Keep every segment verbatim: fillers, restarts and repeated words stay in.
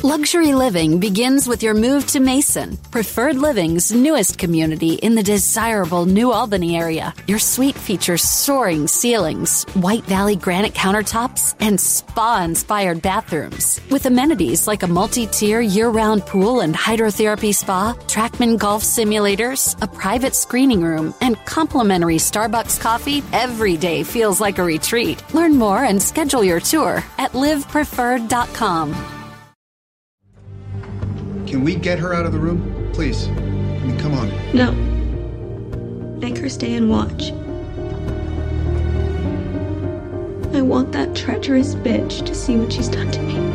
Luxury living begins with your move to Mason, Preferred Living's newest community in the desirable New Albany area. Your suite features soaring ceilings, White Valley granite countertops, and spa-inspired bathrooms. With amenities like a multi-tier year-round pool and hydrotherapy spa, Trackman golf simulators, a private screening room, and complimentary Starbucks coffee, every day feels like a retreat. Learn more and schedule your tour at live preferred dot com. Can we get her out of the room? Please. I mean, come on. No. Make her stay and watch. I want that treacherous bitch to see what she's done to me.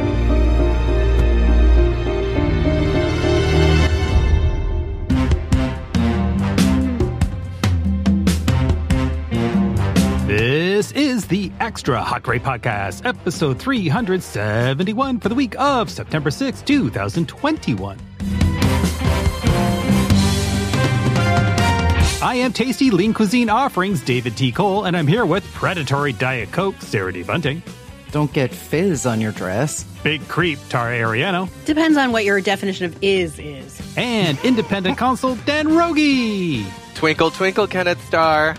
This is the Extra Hot Great Podcast, episode three hundred seventy-one for the week of September sixth, twenty twenty-one. I am Tasty Lean Cuisine Offerings, David T. Cole, and I'm here with Predatory Diet Coke, Sarah D. Bunting. Don't get fizz on your dress. Big Creep, Tara Ariano. Depends on what your definition of is is. And Independent Consul, Dan Rogie. Twinkle, twinkle, Kenneth Star.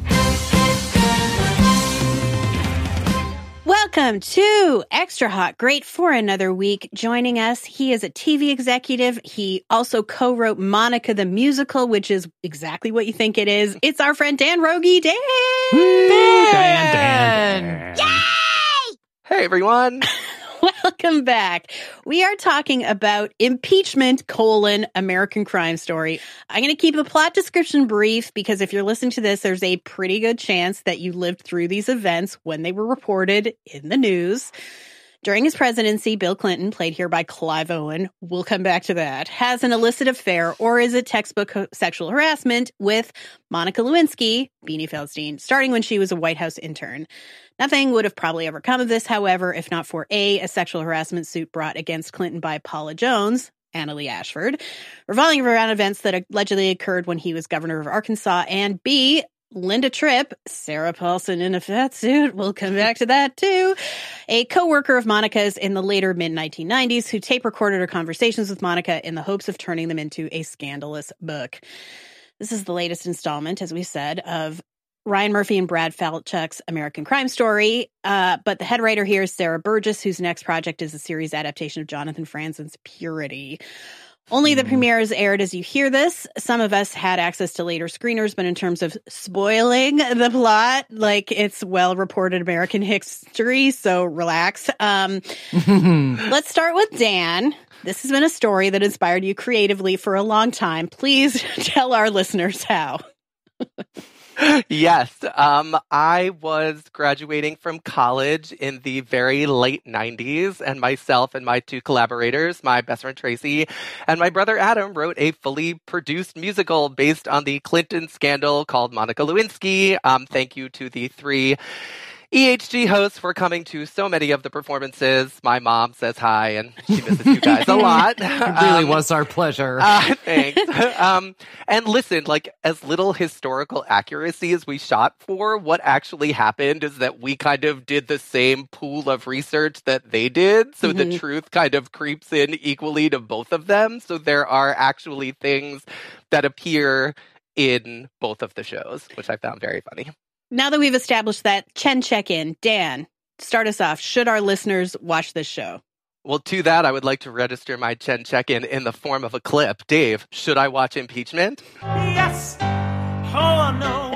Welcome to Extra Hot Great for another week. Joining us, he is a T V executive. He also co-wrote Monica the Musical, which is exactly what you think it is. It's our friend Dan Rogie. Dan! Woo! Dan, Dan, Dan. Yay! Hey, everyone. Welcome back. We are talking about impeachment, colon, American Crime Story. I'm going to keep the plot description brief because if you're listening to this, there's a pretty good chance that you lived through these events when they were reported in the news. During his presidency, Bill Clinton, played here by Clive Owen, we'll come back to that, has an illicit affair or is it textbook sexual harassment with Monica Lewinsky, Beanie Feldstein, starting when she was a White House intern. Nothing would have probably ever come of this, however, if not for A, a sexual harassment suit brought against Clinton by Paula Jones, Anna Lee Ashford, revolving around events that allegedly occurred when he was governor of Arkansas, and B, Linda Tripp, Sarah Paulson in a fat suit, we'll come back to that too, a co-worker of Monica's in the later mid nineteen nineties who tape recorded her conversations with Monica in the hopes of turning them into a scandalous book. This is the latest installment, as we said, of Ryan Murphy and Brad Falchuk's American Crime Story, uh, but the head writer here is Sarah Burgess, whose next project is a series adaptation of Jonathan Franzen's Purity. Only the premieres aired as you hear this. Some of us had access to later screeners, but in terms of spoiling the plot, like it's well-reported American history, so relax. Um, let's start with Dan. This has been a story that inspired you creatively for a long time. Please tell our listeners how. Yes, um, I was graduating from college in the very late nineties, and myself and my two collaborators, my best friend Tracy and my brother Adam, wrote a fully produced musical based on the Clinton scandal called Monica Lewinsky. Um, thank you to the three E H G hosts for coming to so many of the performances. My mom says hi, and she misses you guys a lot. It really um, was our pleasure. Uh, thanks. um, and listen, like, as little historical accuracy as we shot for, what actually happened is that we kind of did the same pool of research that they did, so mm-hmm. the truth kind of creeps in equally to both of them. So there are actually things that appear in both of the shows, which I found very funny. Now that we've established that, Chen check-in. Dan, start us off. Should our listeners watch this show? Well, to that, I would like to register my Chen check-in in the form of a clip. Dave, should I watch impeachment? Yes. Oh,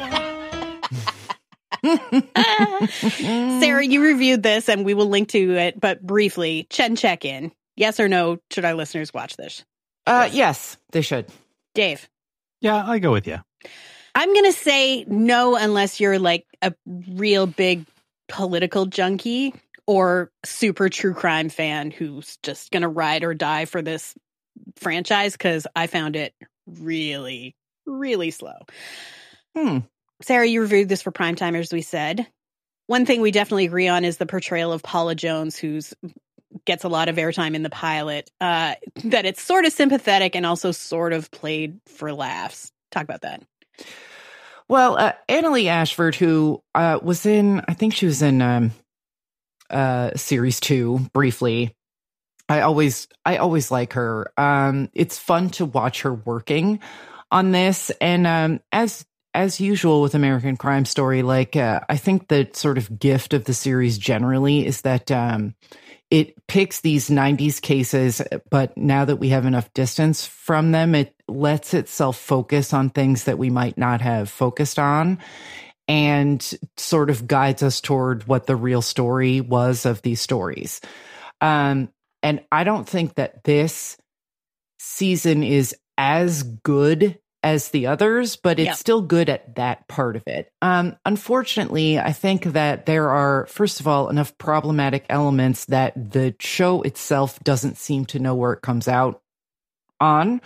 no. Sarah, you reviewed this, and we will link to it, but briefly, Chen check-in. Yes or no, should our listeners watch this? Uh, yes, they should. Dave? Yeah, I go with you. I'm going to say no unless you're like a real big political junkie or super true crime fan who's just going to ride or die for this franchise, because I found it really, really slow. Hmm. Sarah, you reviewed this for Primetime, as we said. One thing we definitely agree on is the portrayal of Paula Jones, who's gets a lot of airtime in the pilot, uh, that it's sort of sympathetic and also sort of played for laughs. Talk about that. Well, uh, Anna Lee Ashford, who uh, was in, I think she was in um, uh, series two briefly, I always, I always like her. Um, it's fun to watch her working on this. And um, as as usual with American Crime Story, like uh, I think the sort of gift of the series generally is that um, it picks these nineties cases, but now that we have enough distance from them, it lets itself focus on things that we might not have focused on, and sort of guides us toward what the real story was of these stories. Um, and I don't think that this season is as good as the others, but it's yeah. still good at that part of it. Um, unfortunately, I think that there are, first of all, enough problematic elements that the show itself doesn't seem to know where it comes out on.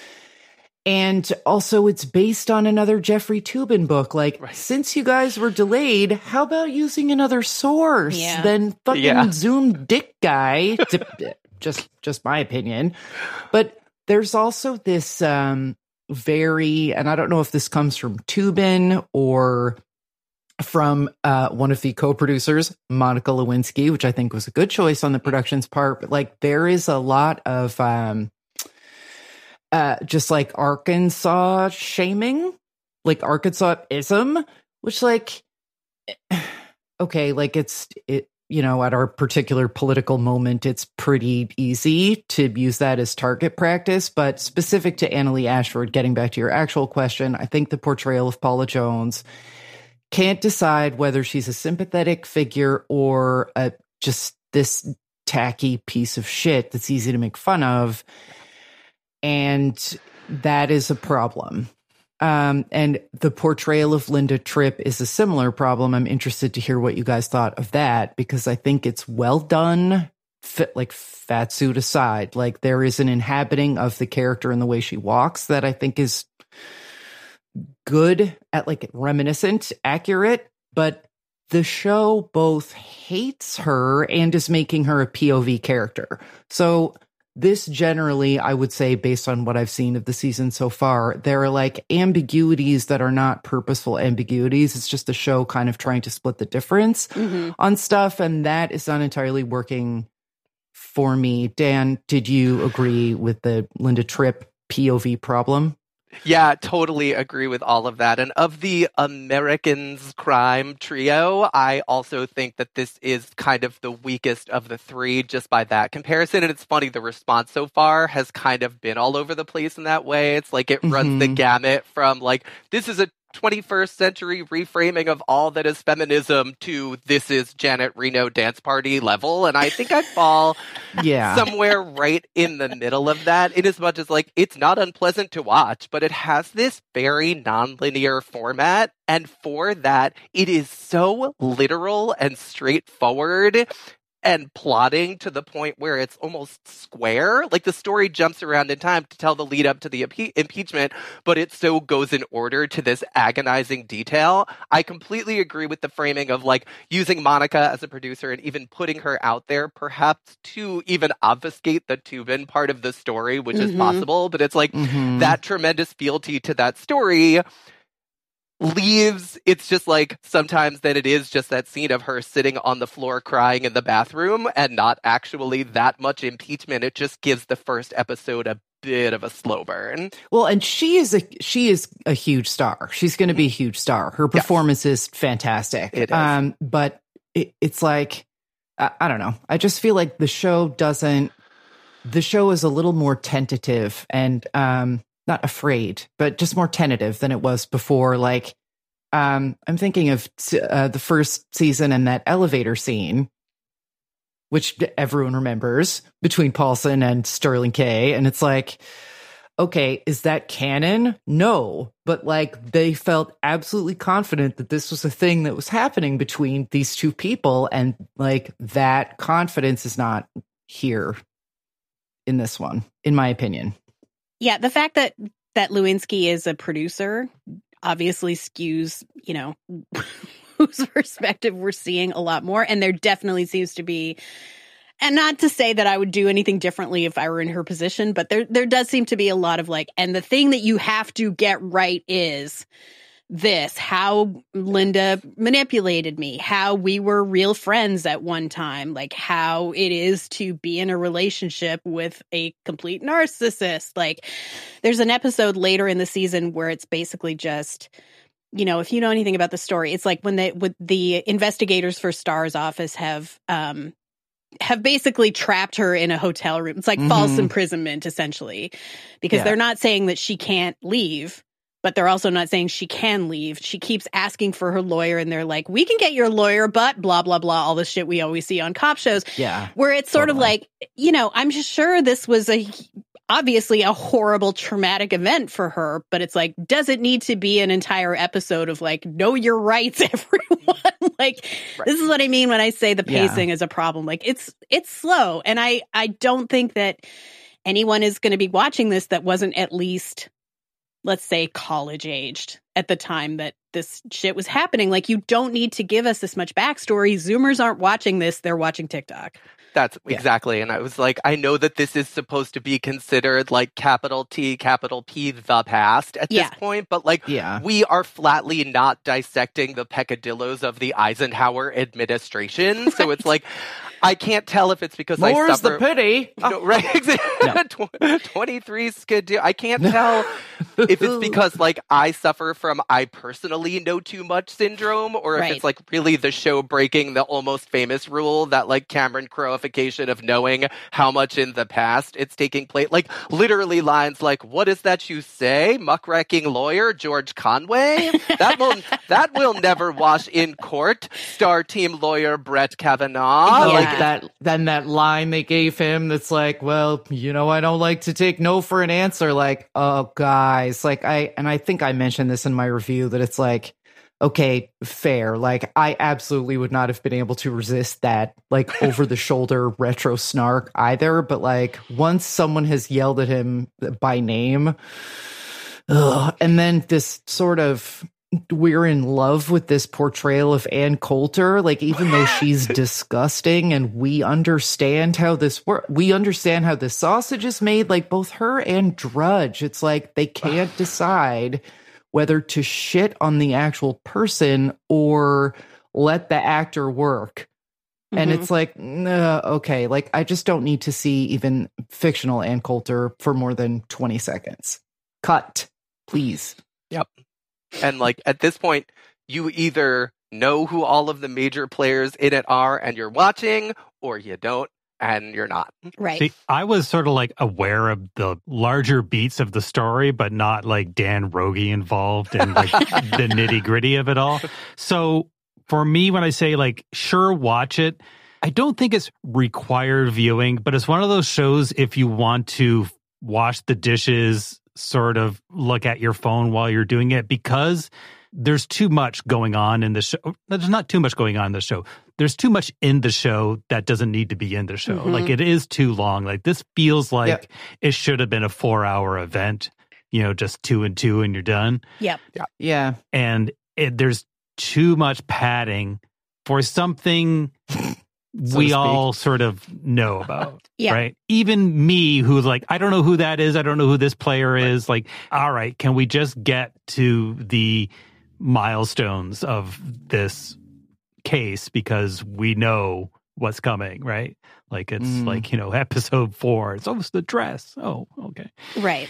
And also, it's based on another Jeffrey Toobin book. Like, right. since you guys were delayed, how about using another source yeah. than fucking yeah. Zoom dick guy? just, just my opinion. But there's also this um, very, and I don't know if this comes from Toobin or from uh, one of the co-producers, Monica Lewinsky, which I think was a good choice on the production's part. But like, there is a lot of um, uh, just like Arkansas shaming, like Arkansas-ism, which like, okay, like it's, it, you know, at our particular political moment, it's pretty easy to use that as target practice. But specific to Annalee Ashford, getting back to your actual question, I think the portrayal of Paula Jones can't decide whether she's a sympathetic figure or a, just this tacky piece of shit that's easy to make fun of. And that is a problem. Um, and the portrayal of Linda Tripp is a similar problem. I'm interested to hear what you guys thought of that, because I think it's well done, fit, like fat suit aside. Like, there is an inhabiting of the character and the way she walks that I think is good, at like reminiscent, accurate, but the show both hates her and is making her a P O V character. So this generally, I would say, based on what I've seen of the season so far, there are like ambiguities that are not purposeful ambiguities. It's just the show kind of trying to split the difference mm-hmm. on stuff. And that is not entirely working for me. Dan, did you agree with the Linda Tripp P O V problem? Yeah, totally agree with all of that. And of the Americans crime trio, I also think that this is kind of the weakest of the three just by that comparison. And it's funny, the response so far has kind of been all over the place in that way. It's like it mm-hmm. runs the gamut from like, this is a twenty-first century reframing of all that is feminism to this is Janet Reno dance party level. And I think I fall yeah. somewhere right in the middle of that, in as much as like, it's not unpleasant to watch, but it has this very nonlinear format. And for that, it is so literal and straightforward and plotting to the point where it's almost square. Like, the story jumps around in time to tell the lead up to the impe- impeachment, but it so goes in order to this agonizing detail. I completely agree with the framing of like using Monica as a producer and even putting her out there, perhaps to even obfuscate the Toobin part of the story, which mm-hmm. is possible. But it's like mm-hmm. that tremendous fealty to that story leaves, it's just like sometimes then it is just that scene of her sitting on the floor crying in the bathroom and not actually that much impeachment. It just gives the first episode a bit of a slow burn. Well, and she is a she is a huge star. She's going to be a huge star. Her performance yes. is fantastic. It is. Um, but it, it's like, I, I don't know. I just feel like the show doesn't, the show is a little more tentative and um, not afraid, but just more tentative than it was before. Like, um, I'm thinking of uh, the first season and that elevator scene, which everyone remembers, between Paulson and Sterling K. And it's like, okay, is that canon? No. But like, they felt absolutely confident that this was a thing that was happening between these two people. And like, that confidence is not here in this one, in my opinion. Yeah, the fact that that Lewinsky is a producer obviously skews, you know, whose perspective we're seeing a lot more. And there definitely seems to be, and not to say that I would do anything differently if I were in her position, but there there does seem to be a lot of like, and the thing that you have to get right is this, how Linda manipulated me, how we were real friends at one time, like how it is to be in a relationship with a complete narcissist. Like there's an episode later in the season where it's basically just, you know, if you know anything about the story, it's like when they, with the investigators for Star's office have, um, have basically trapped her in a hotel room. It's like mm-hmm. false imprisonment, essentially, because yeah. they're not saying that she can't leave, but they're also not saying she can leave. She keeps asking for her lawyer, and they're like, we can get your lawyer, but blah, blah, blah, all the shit we always see on cop shows. Yeah. Where it's sort totally. of like, you know, I'm just sure this was a obviously a horrible traumatic event for her, but it's like, does it need to be an entire episode of like, know your rights, everyone? Like, right. This is what I mean when I say the pacing yeah. is a problem. Like, it's it's slow, and I I don't think that anyone is going to be watching this that wasn't at least, let's say, college aged at the time that this shit was happening. Like, you don't need to give us this much backstory. Zoomers aren't watching this; they're watching TikTok. That's yeah. exactly. And I was like, I know that this is supposed to be considered like capital T, capital P, the past at yeah. this point. But like, yeah. we are flatly not dissecting the peccadillos of the Eisenhower administration. So it's like, I can't tell if it's because More's I suffer. the pity. No, right? No. twenty-three skidoo. I can't tell if it's because like I suffer from I personally know too much syndrome, or if right. it's like really the show breaking the Almost Famous rule, that like Cameron Crowification of knowing how much in the past it's taking place. Like literally lines like, "What is that you say, muckraking lawyer George Conway? That will that will never wash in court." Star team lawyer Brett Kavanaugh. Yeah. Like, that then that line they gave him that's like, well, you know, I don't like to take no for an answer. Like, oh guys, like I and I think I mentioned this in my review that it's like, okay, fair. Like I absolutely would not have been able to resist that like over the shoulder retro snark either. But like once someone has yelled at him by name, ugh, and then this sort of we're in love with this portrayal of Ann Coulter, like even though she's disgusting and we understand how this works, we understand how the sausage is made, like both her and Drudge, it's like they can't decide whether to shit on the actual person or let the actor work. Mm-hmm. And it's like, nah, okay, like I just don't need to see even fictional Ann Coulter for more than twenty seconds. Cut, please. Yep. And like at this point, you either know who all of the major players in it are and you're watching, or you don't and you're not. Right. See, I was sort of like aware of the larger beats of the story, but not like Dan Rogie involved in like the nitty gritty of it all. So for me, when I say like, sure, watch it, I don't think it's required viewing, but it's one of those shows if you want to wash the dishes, sort of look at your phone while you're doing it, because there's too much going on in the show. There's not too much going on in the show. There's too much in the show that doesn't need to be in the show. Mm-hmm. Like it is too long. Like this feels like yep. it should have been a four hour event, you know, just two and two and you're done. Yep. Yeah. Yeah. And it, there's too much padding for something so we all sort of know about, yeah. right? Even me, who's like, I don't know who that is. I don't know who this player right. is. Like, all right, can we just get to the milestones of this case because we know what's coming, right? Like it's mm. like, you know, episode four. It's almost the dress. Oh, okay. Right.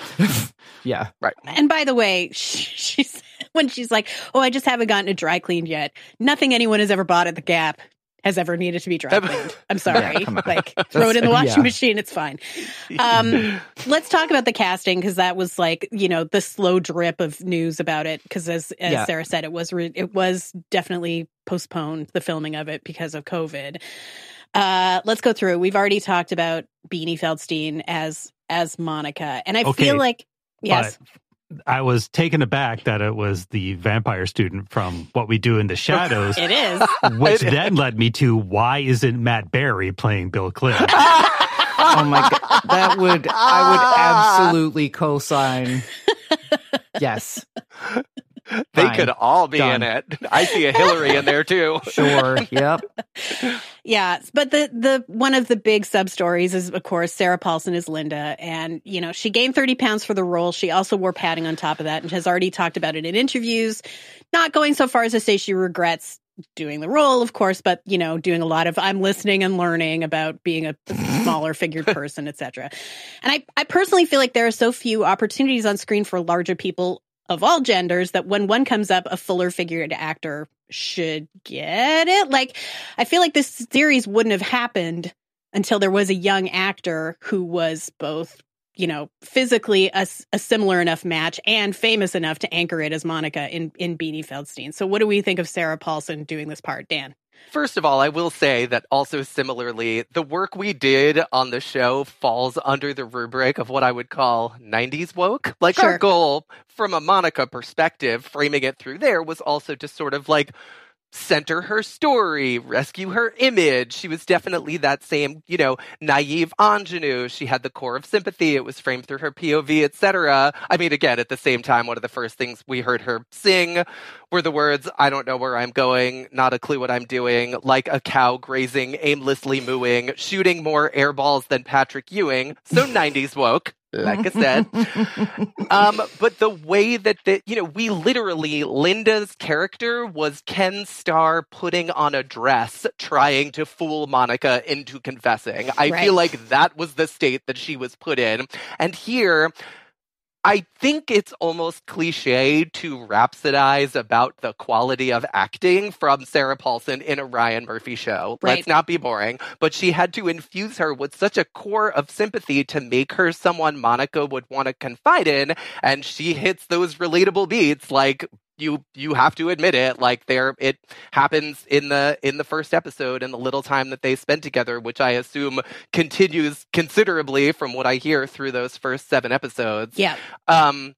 Yeah. Right. And by the way, she, she's when she's like, oh, I just haven't gotten it dry cleaned yet. Nothing anyone has ever bought at the Gap has ever needed to be dry cleaned. I'm sorry. Yeah, like, throw it in the washing yeah. machine. It's fine. Um, let's talk about the casting, because that was like, you know, the slow drip of news about it. Because as, as yeah. Sarah said, it was re- it was definitely postponed, the filming of it, because of COVID. Uh, let's go through. We've already talked about Beanie Feldstein as as Monica, and I okay, feel like yes. I was taken aback that it was the vampire student from What We Do in the Shadows. It is. Which then led me to, why isn't Matt Berry playing Bill Clinton? Oh my God. That would, I would absolutely co-sign. Yes. They Fine. could all be Done. in it. I see a Hillary in there too. Sure. Yep. Yeah, but the the one of the big sub stories is, of course, Sarah Paulson is Linda, and you know she gained thirty pounds for the role. She also wore padding on top of that, and has already talked about it in interviews. Not going so far as to say she regrets doing the role, of course, but you know, doing a lot of I'm listening and learning about being a smaller figured person, et cetera. And I I personally feel like there are so few opportunities on screen for larger people of all genders that when one comes up, a fuller figured actor should get it. Like, I feel like this series wouldn't have happened until there was a young actor who was both, you know, physically a, a similar enough match and famous enough to anchor it as Monica in, in Beanie Feldstein. So what do we think of Sarah Paulson doing this part, Dan? First of all, I will say that also similarly, the work we did on the show falls under the rubric of what I would call nineties woke. Like Sure. our goal from a Monica perspective, framing it through there, was also to sort of like center her story, rescue her image. She was definitely that same, you know, naive ingenue. She had the core of sympathy. It was framed through her P O V, et cetera. I mean, again, at the same time, one of the first things we heard her sing were the words, "I don't know where I'm going, not a clue what I'm doing, like a cow grazing, aimlessly mooing, shooting more air balls than Patrick Ewing." So nineties woke. Like I said. um, but the way that, the, you know, we literally, Linda's character was Ken Starr putting on a dress, trying to fool Monica into confessing. I Right. feel like that was the state that she was put in. And here, I think it's almost cliche to rhapsodize about the quality of acting from Sarah Paulson in a Ryan Murphy show. Right. Let's not be boring. But she had to infuse her with such a core of sympathy to make her someone Monica would want to confide in. And she hits those relatable beats like, You you have to admit it, like there it happens in the in the first episode in the little time that they spend together, which I assume continues considerably from what I hear through those first seven episodes. Yeah. Um,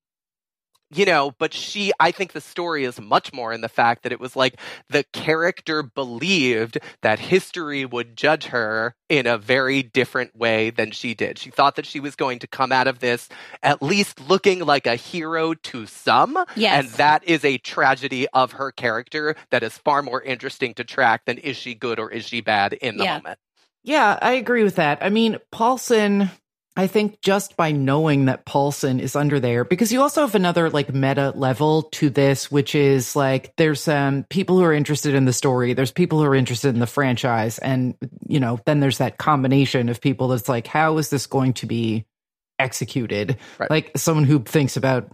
you know, but she, I think the story is much more in the fact that it was like the character believed that history would judge her in a very different way than she did. She thought that she was going to come out of this at least looking like a hero to some. Yes. And that is a tragedy of her character that is far more interesting to track than is she good or is she bad in the Yeah. moment. Yeah, I agree with that. I mean, Paulson, I think just by knowing that Paulson is under there, because you also have another like meta level to this, which is like there's um people who are interested in the story, there's people who are interested in the franchise, and you know, then there's that combination of people that's like, how is this going to be executed? Right. Like someone who thinks about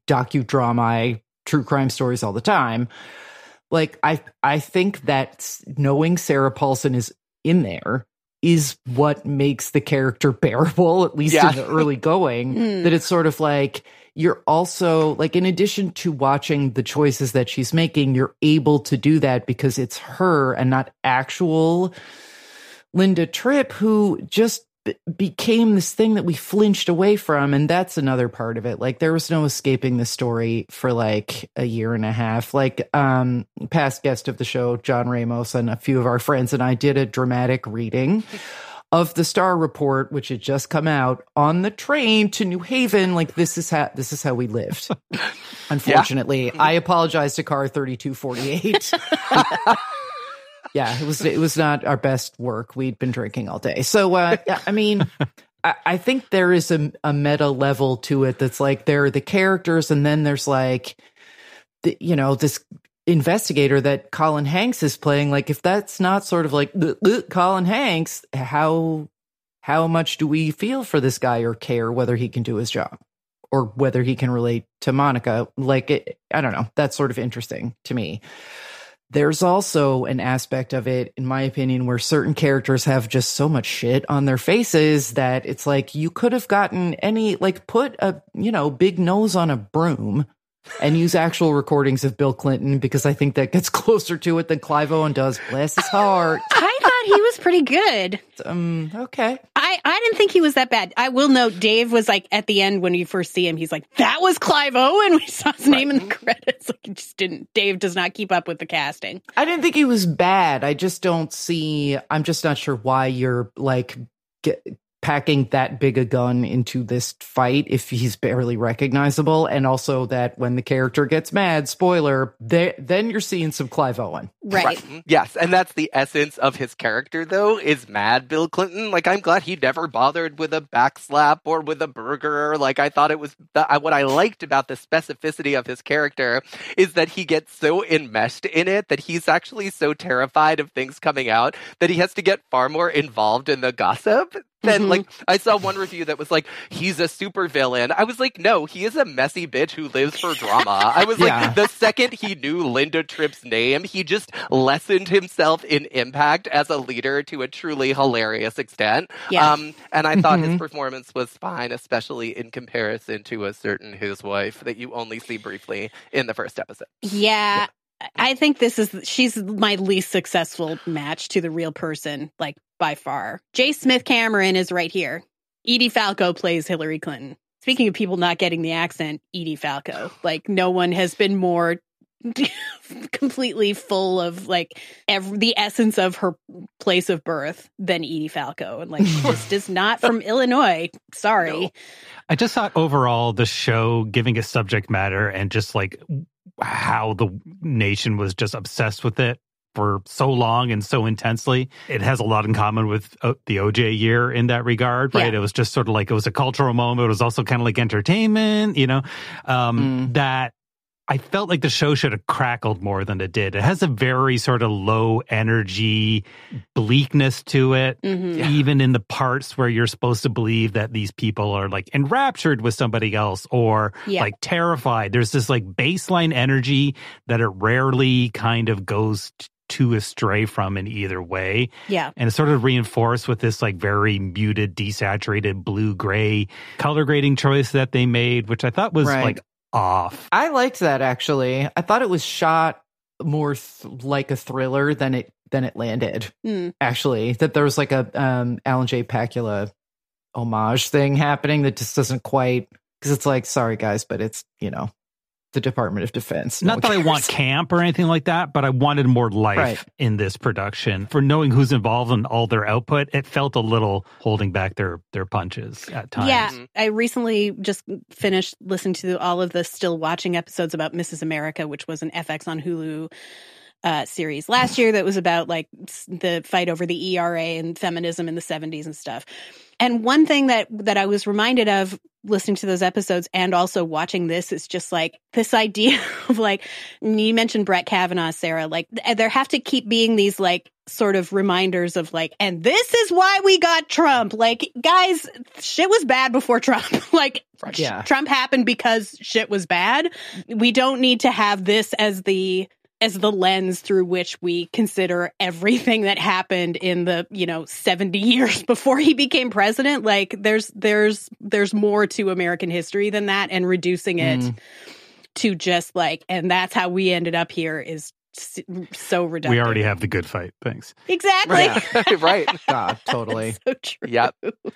docudrama, true crime stories all the time. Like I I think that knowing Sarah Paulson is in there is what makes the character bearable, at least Yeah. in the early going, Mm. that it's sort of like, you're also like, in addition to watching the choices that she's making, you're able to do that because it's her and not actual Linda Tripp, who just b- became this thing that we flinched away from. And that's another part of it. Like there was no escaping the story for like a year and a half. Like um past guest of the show, John Ramos, and a few of our friends and I did a dramatic reading of the Star Report, which had just come out, on the train to New Haven. Like this is how this is how we lived. Unfortunately, I apologize to car thirty-two forty-eight. Yeah, it was it was not our best work. We'd been drinking all day. So, uh, yeah, I mean, I, I think there is a, a meta level to it that's like there are the characters, and then there's like, the, you know, this investigator that Colin Hanks is playing. Like, if that's not sort of like uh, uh, Colin Hanks, how how much do we feel for this guy or care whether he can do his job or whether he can relate to Monica? Like, it, I don't know. That's sort of interesting to me. There's also an aspect of it, in my opinion, where certain characters have just so much shit on their faces that it's like you could have gotten any, like put a, you know, big nose on a broom and use actual recordings of Bill Clinton, because I think that gets closer to it than Clive Owen does. Bless his heart. I thought he was pretty good. Um, okay. I, I didn't think he was that bad. I will note, Dave was like, at the end when you first see him, he's like, that was Clive Owen. We saw his name in the credits. Like, he just didn't, Dave does not keep up with the casting. I didn't think he was bad. I just don't see, I'm just not sure why you're like, get, packing that big a gun into this fight if he's barely recognizable, and also that when the character gets mad, spoiler, they, then you're seeing some Clive Owen. Right. right. Yes, and that's the essence of his character, though, is mad Bill Clinton. Like, I'm glad he never bothered with a backslap or with a burger. Like, I thought it was, the, what I liked about the specificity of his character is that he gets so enmeshed in it that he's actually so terrified of things coming out that he has to get far more involved in the gossip. Then, mm-hmm. like, I saw one review that was like, he's a supervillain. I was like, no, he is a messy bitch who lives for drama. I was yeah. like, the second he knew Linda Tripp's name, he just lessened himself in impact as a leader to a truly hilarious extent. Yeah. Um, and I thought mm-hmm. his performance was fine, especially in comparison to a certain Who's Wife that you only see briefly in the first episode. Yeah. yeah. I think this is, she's my least successful match to the real person, like, by far. J. Smith Cameron is right here. Edie Falco plays Hillary Clinton. Speaking of people not getting the accent, Edie Falco. Like, no one has been more completely full of, like, every, the essence of her place of birth than Edie Falco. And, like, she just is not from Illinois. Sorry. No. I just thought overall the show, giving a subject matter and just, like, how the nation was just obsessed with it for so long and so intensely. It has a lot in common with uh, the O J year in that regard, right? Yeah. It was just sort of like, it was a cultural moment. It was also kind of like entertainment, you know, um, mm. that I felt like the show should have crackled more than it did. It has a very sort of low energy bleakness to it, mm-hmm. yeah. even in the parts where you're supposed to believe that these people are like enraptured with somebody else or yeah. like terrified. There's this like baseline energy that it rarely kind of goes t- too astray from in either way. Yeah. And it's sort of reinforced with this like very muted, desaturated blue-gray color grading choice that they made, which I thought was right. like off. I liked that, actually. I thought it was shot more th- like a thriller than it than it landed. Mm. Actually, that there was like a um, Alan J. Pakula homage thing happening that just doesn't quite, because it's like, sorry guys, but it's, you know, the Department of Defense. No Not that I want camp or anything like that, but I wanted more life right. in this production. For knowing who's involved in all their output, it felt a little holding back their their punches at times. Yeah, I recently just finished listening to all of the still watching episodes about Missus America, which was an F X on Hulu uh, series last year that was about like the fight over the E R A and feminism in the seventies and stuff. And one thing that that I was reminded of listening to those episodes and also watching this is just like this idea of like, you mentioned Brett Kavanaugh, Sarah, like there have to keep being these like sort of reminders of like, and this is why we got Trump. Like, guys, shit was bad before Trump. like, yeah. Trump happened because shit was bad. We don't need to have this as the as the lens through which we consider everything that happened in the, you know, seventy years before he became president. Like there's, there's, there's more to American history than that, and reducing it mm. to just like, and that's how we ended up here is so reductive. We already have the good fight. Thanks. Exactly. Yeah. right. God, totally. So true. Yep.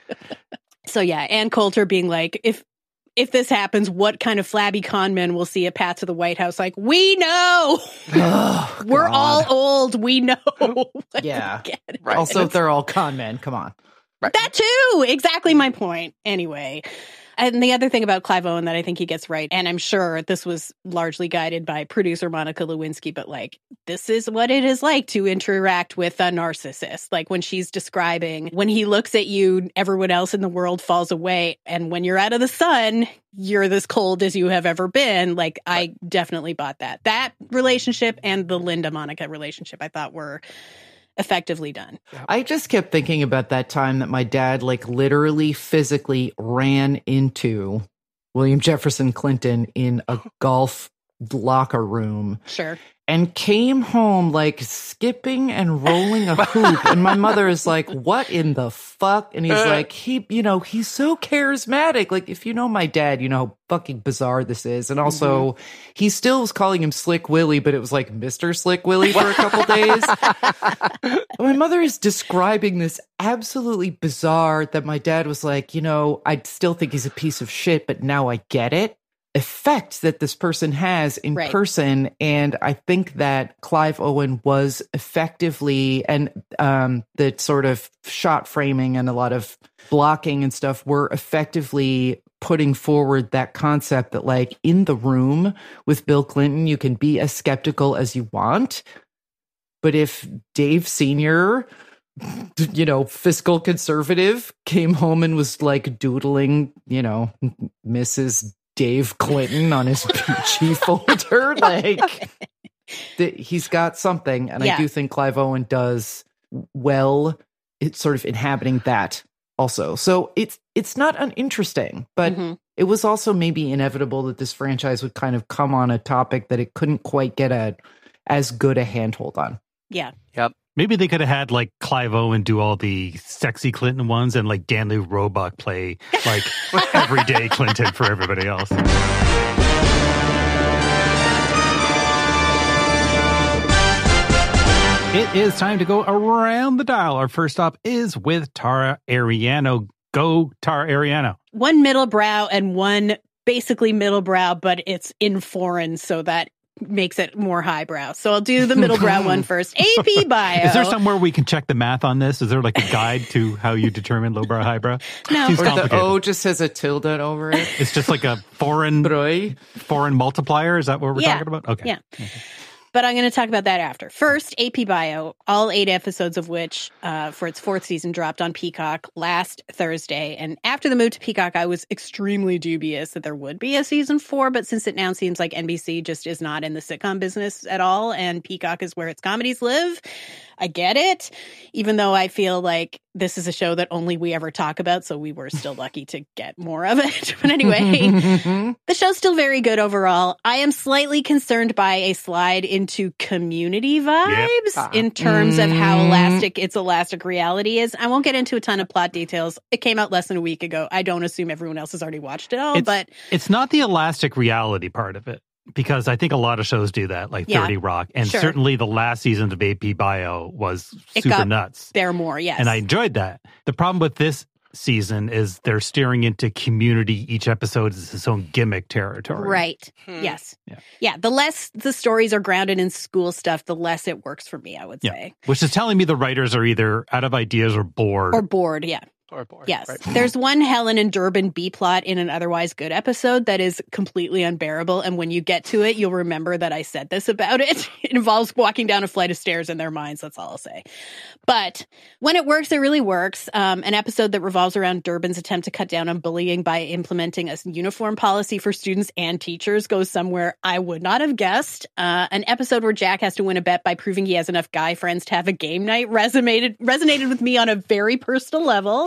So yeah, Ann Coulter being like, if, if this happens, what kind of flabby con men will see a path to the White House? Like, we know. Oh, We're God. all old. We know. like, yeah. Right. Also, they're all con men. Come on. Right. That too. Exactly my point. Anyway. And the other thing about Clive Owen that I think he gets right, and I'm sure this was largely guided by producer Monica Lewinsky, but like, this is what it is like to interact with a narcissist. Like when she's describing, when he looks at you, everyone else in the world falls away. And when you're out of the sun, you're this cold as you have ever been. Like, right. I definitely bought that. That relationship and the Linda Monica relationship I thought were effectively done. I just kept thinking about that time that my dad like literally physically ran into William Jefferson Clinton in a golf locker room. Sure. And came home like skipping and rolling a hoop. And my mother is like, what in the fuck? And he's like, he, you know, he's so charismatic. Like, if you know my dad, you know how fucking bizarre this is. And also, mm-hmm. he still was calling him Slick Willie, but it was like Mister Slick Willie for a couple days. My mother is describing this absolutely bizarre that my dad was like, you know, I still think he's a piece of shit, but now I get it. effect that this person has in Right. person. And I think that Clive Owen was effectively, and um, the sort of shot framing and a lot of blocking and stuff were effectively putting forward that concept that, like, in the room with Bill Clinton, you can be as skeptical as you want. But if Dave Senior, you know, fiscal conservative, came home and was like doodling, you know, Missus Dave Clinton on his peachy folder, like, th- he's got something. And Yeah. I do think Clive Owen does well, it's sort of inhabiting that also. So it's it's not uninteresting, but Mhm. it was also maybe inevitable that this franchise would kind of come on a topic that it couldn't quite get a as good a handhold on. Yeah. Yep. Maybe they could have had like Clive Owen do all the sexy Clinton ones and like Danley Roebuck play like everyday Clinton for everybody else. It is time to go around the dial. Our first stop is with Tara Ariano. Go, Tara Ariano. One middle brow and one basically middle brow, but it's in foreign, so that makes it more highbrow. So I'll do the middle brow one first. A P bio. Is there somewhere we can check the math on this? Is there like a guide to how you determine lowbrow, highbrow? No. Seems Or the complicated. O just has a tilde over it. It's just like a foreign Broy. foreign multiplier. Is that what we're Yeah. talking about? Okay. Yeah. But I'm going to talk about that after. First, A P Bio, all eight episodes of which, uh, for its fourth season, dropped on Peacock last Thursday. And after the move to Peacock, I was extremely dubious that there would be a season four. But since it now seems like N B C just is not in the sitcom business at all, and Peacock is where its comedies live, I get it. Even though I feel like this is a show that only we ever talk about, so we were still lucky to get more of it. But anyway, the show's still very good overall. I am slightly concerned by a slide into Community vibes Yep. in terms of how Mm. elastic its elastic reality is. I won't get into a ton of plot details. It came out less than a week ago. I don't assume everyone else has already watched it all, It's, but it's not the elastic reality part of it, because I think a lot of shows do that, like Yeah. thirty Rock. And Sure. certainly the last season of A P Bio was It super got nuts. there are more, yes. And I enjoyed that. The problem with this season is they're steering into Community. Each episode is its own gimmick territory. Right. Hmm. Yes. Yeah. Yeah. The less the stories are grounded in school stuff, the less it works for me, I would Yeah. say. Which is telling me the writers are either out of ideas or bored. Or bored, yeah. Or bored. Yes. Right. There's one Helen and Durbin B plot in an otherwise good episode that is completely unbearable. And when you get to it, you'll remember that I said this about it. It involves walking down a flight of stairs in their minds. That's all I'll say. But when it works, it really works. Um, an episode that revolves around Durbin's attempt to cut down on bullying by implementing a uniform policy for students and teachers goes somewhere I would not have guessed. Uh, an episode where Jack has to win a bet by proving he has enough guy friends to have a game night resonated, resonated with me on a very personal level.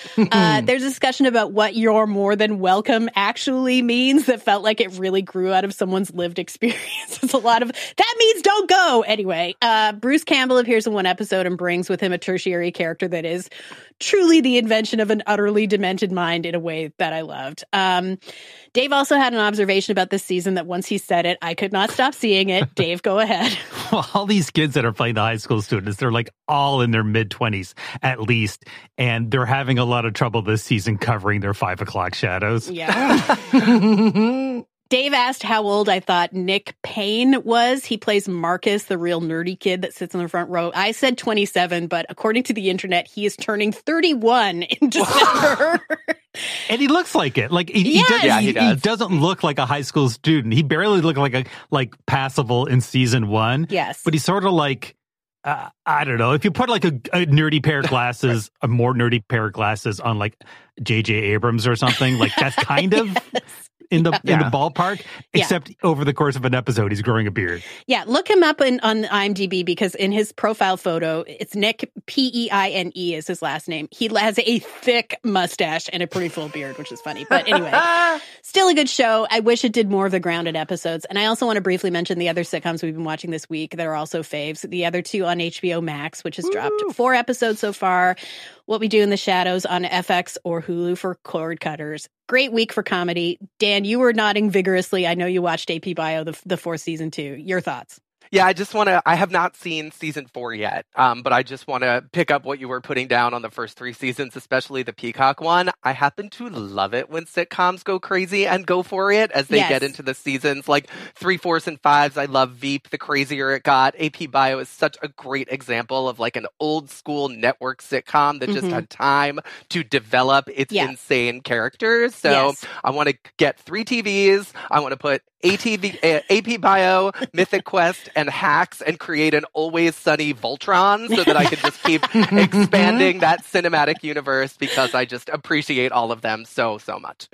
Uh, there's a discussion about what you're more than welcome actually means that felt like it really grew out of someone's lived experience. It's a lot of, that means don't go. Anyway, uh, Bruce Campbell appears in one episode and brings with him a tertiary character that is truly the invention of an utterly demented mind in a way that I loved. Um, Dave also had an observation about this season that once he said it, I could not stop seeing it. Dave, go ahead. Well, all these kids that are playing the high school students, they're like all in their mid twenties at least. And they're having a lot of trouble this season covering their five o'clock shadows. Yeah. Dave asked how old I thought Nick Payne was. He plays Marcus, the real nerdy kid that sits in the front row. I said twenty-seven, but according to the internet, he is turning thirty-one in December. And he looks like it. Like he, he, Yes. does, Yeah, he, he does. he doesn't look like a high school student. He barely looked like a like passable in season one. Yes. But he's sort of like, uh, I don't know. If you put like a, a nerdy pair of glasses, a more nerdy pair of glasses on like J J Abrams or something, like that's kind of in the in Yeah. the ballpark. Yeah. Except over the course of an episode, he's growing a beard. Yeah, look him up in, on IMDb because in his profile photo, it's Nick, P E I N E is his last name. He has a thick mustache and a pretty full beard, which is funny. But anyway, still a good show. I wish it did more of the grounded episodes. And I also want to briefly mention the other sitcoms we've been watching this week that are also faves. The other two on H B O Max, which has dropped four episodes so far. What We Do in the Shadows on F X or Hulu for cord cutters. Great week for comedy. Dan, you were nodding vigorously. I know you watched A P Bio, the, the fourth season too. Your thoughts? Yeah, I just want to, I have not seen season four yet, um, but I just want to pick up what you were putting down on the first three seasons, especially the Peacock one. I happen to love it when sitcoms go crazy and go for it as they Yes. get into the seasons, like three, fours, and fives. I love Veep, the crazier it got. A P Bio is such a great example of like an old school network sitcom that just Mhm. had time to develop its Yeah. insane characters. So Yes. I want to get three T Vs. I want to put A T V, uh, A P Bio, Mythic Quest, and Hacks and create an Always Sunny Voltron so that I can just keep expanding that cinematic universe because I just appreciate all of them so, so much.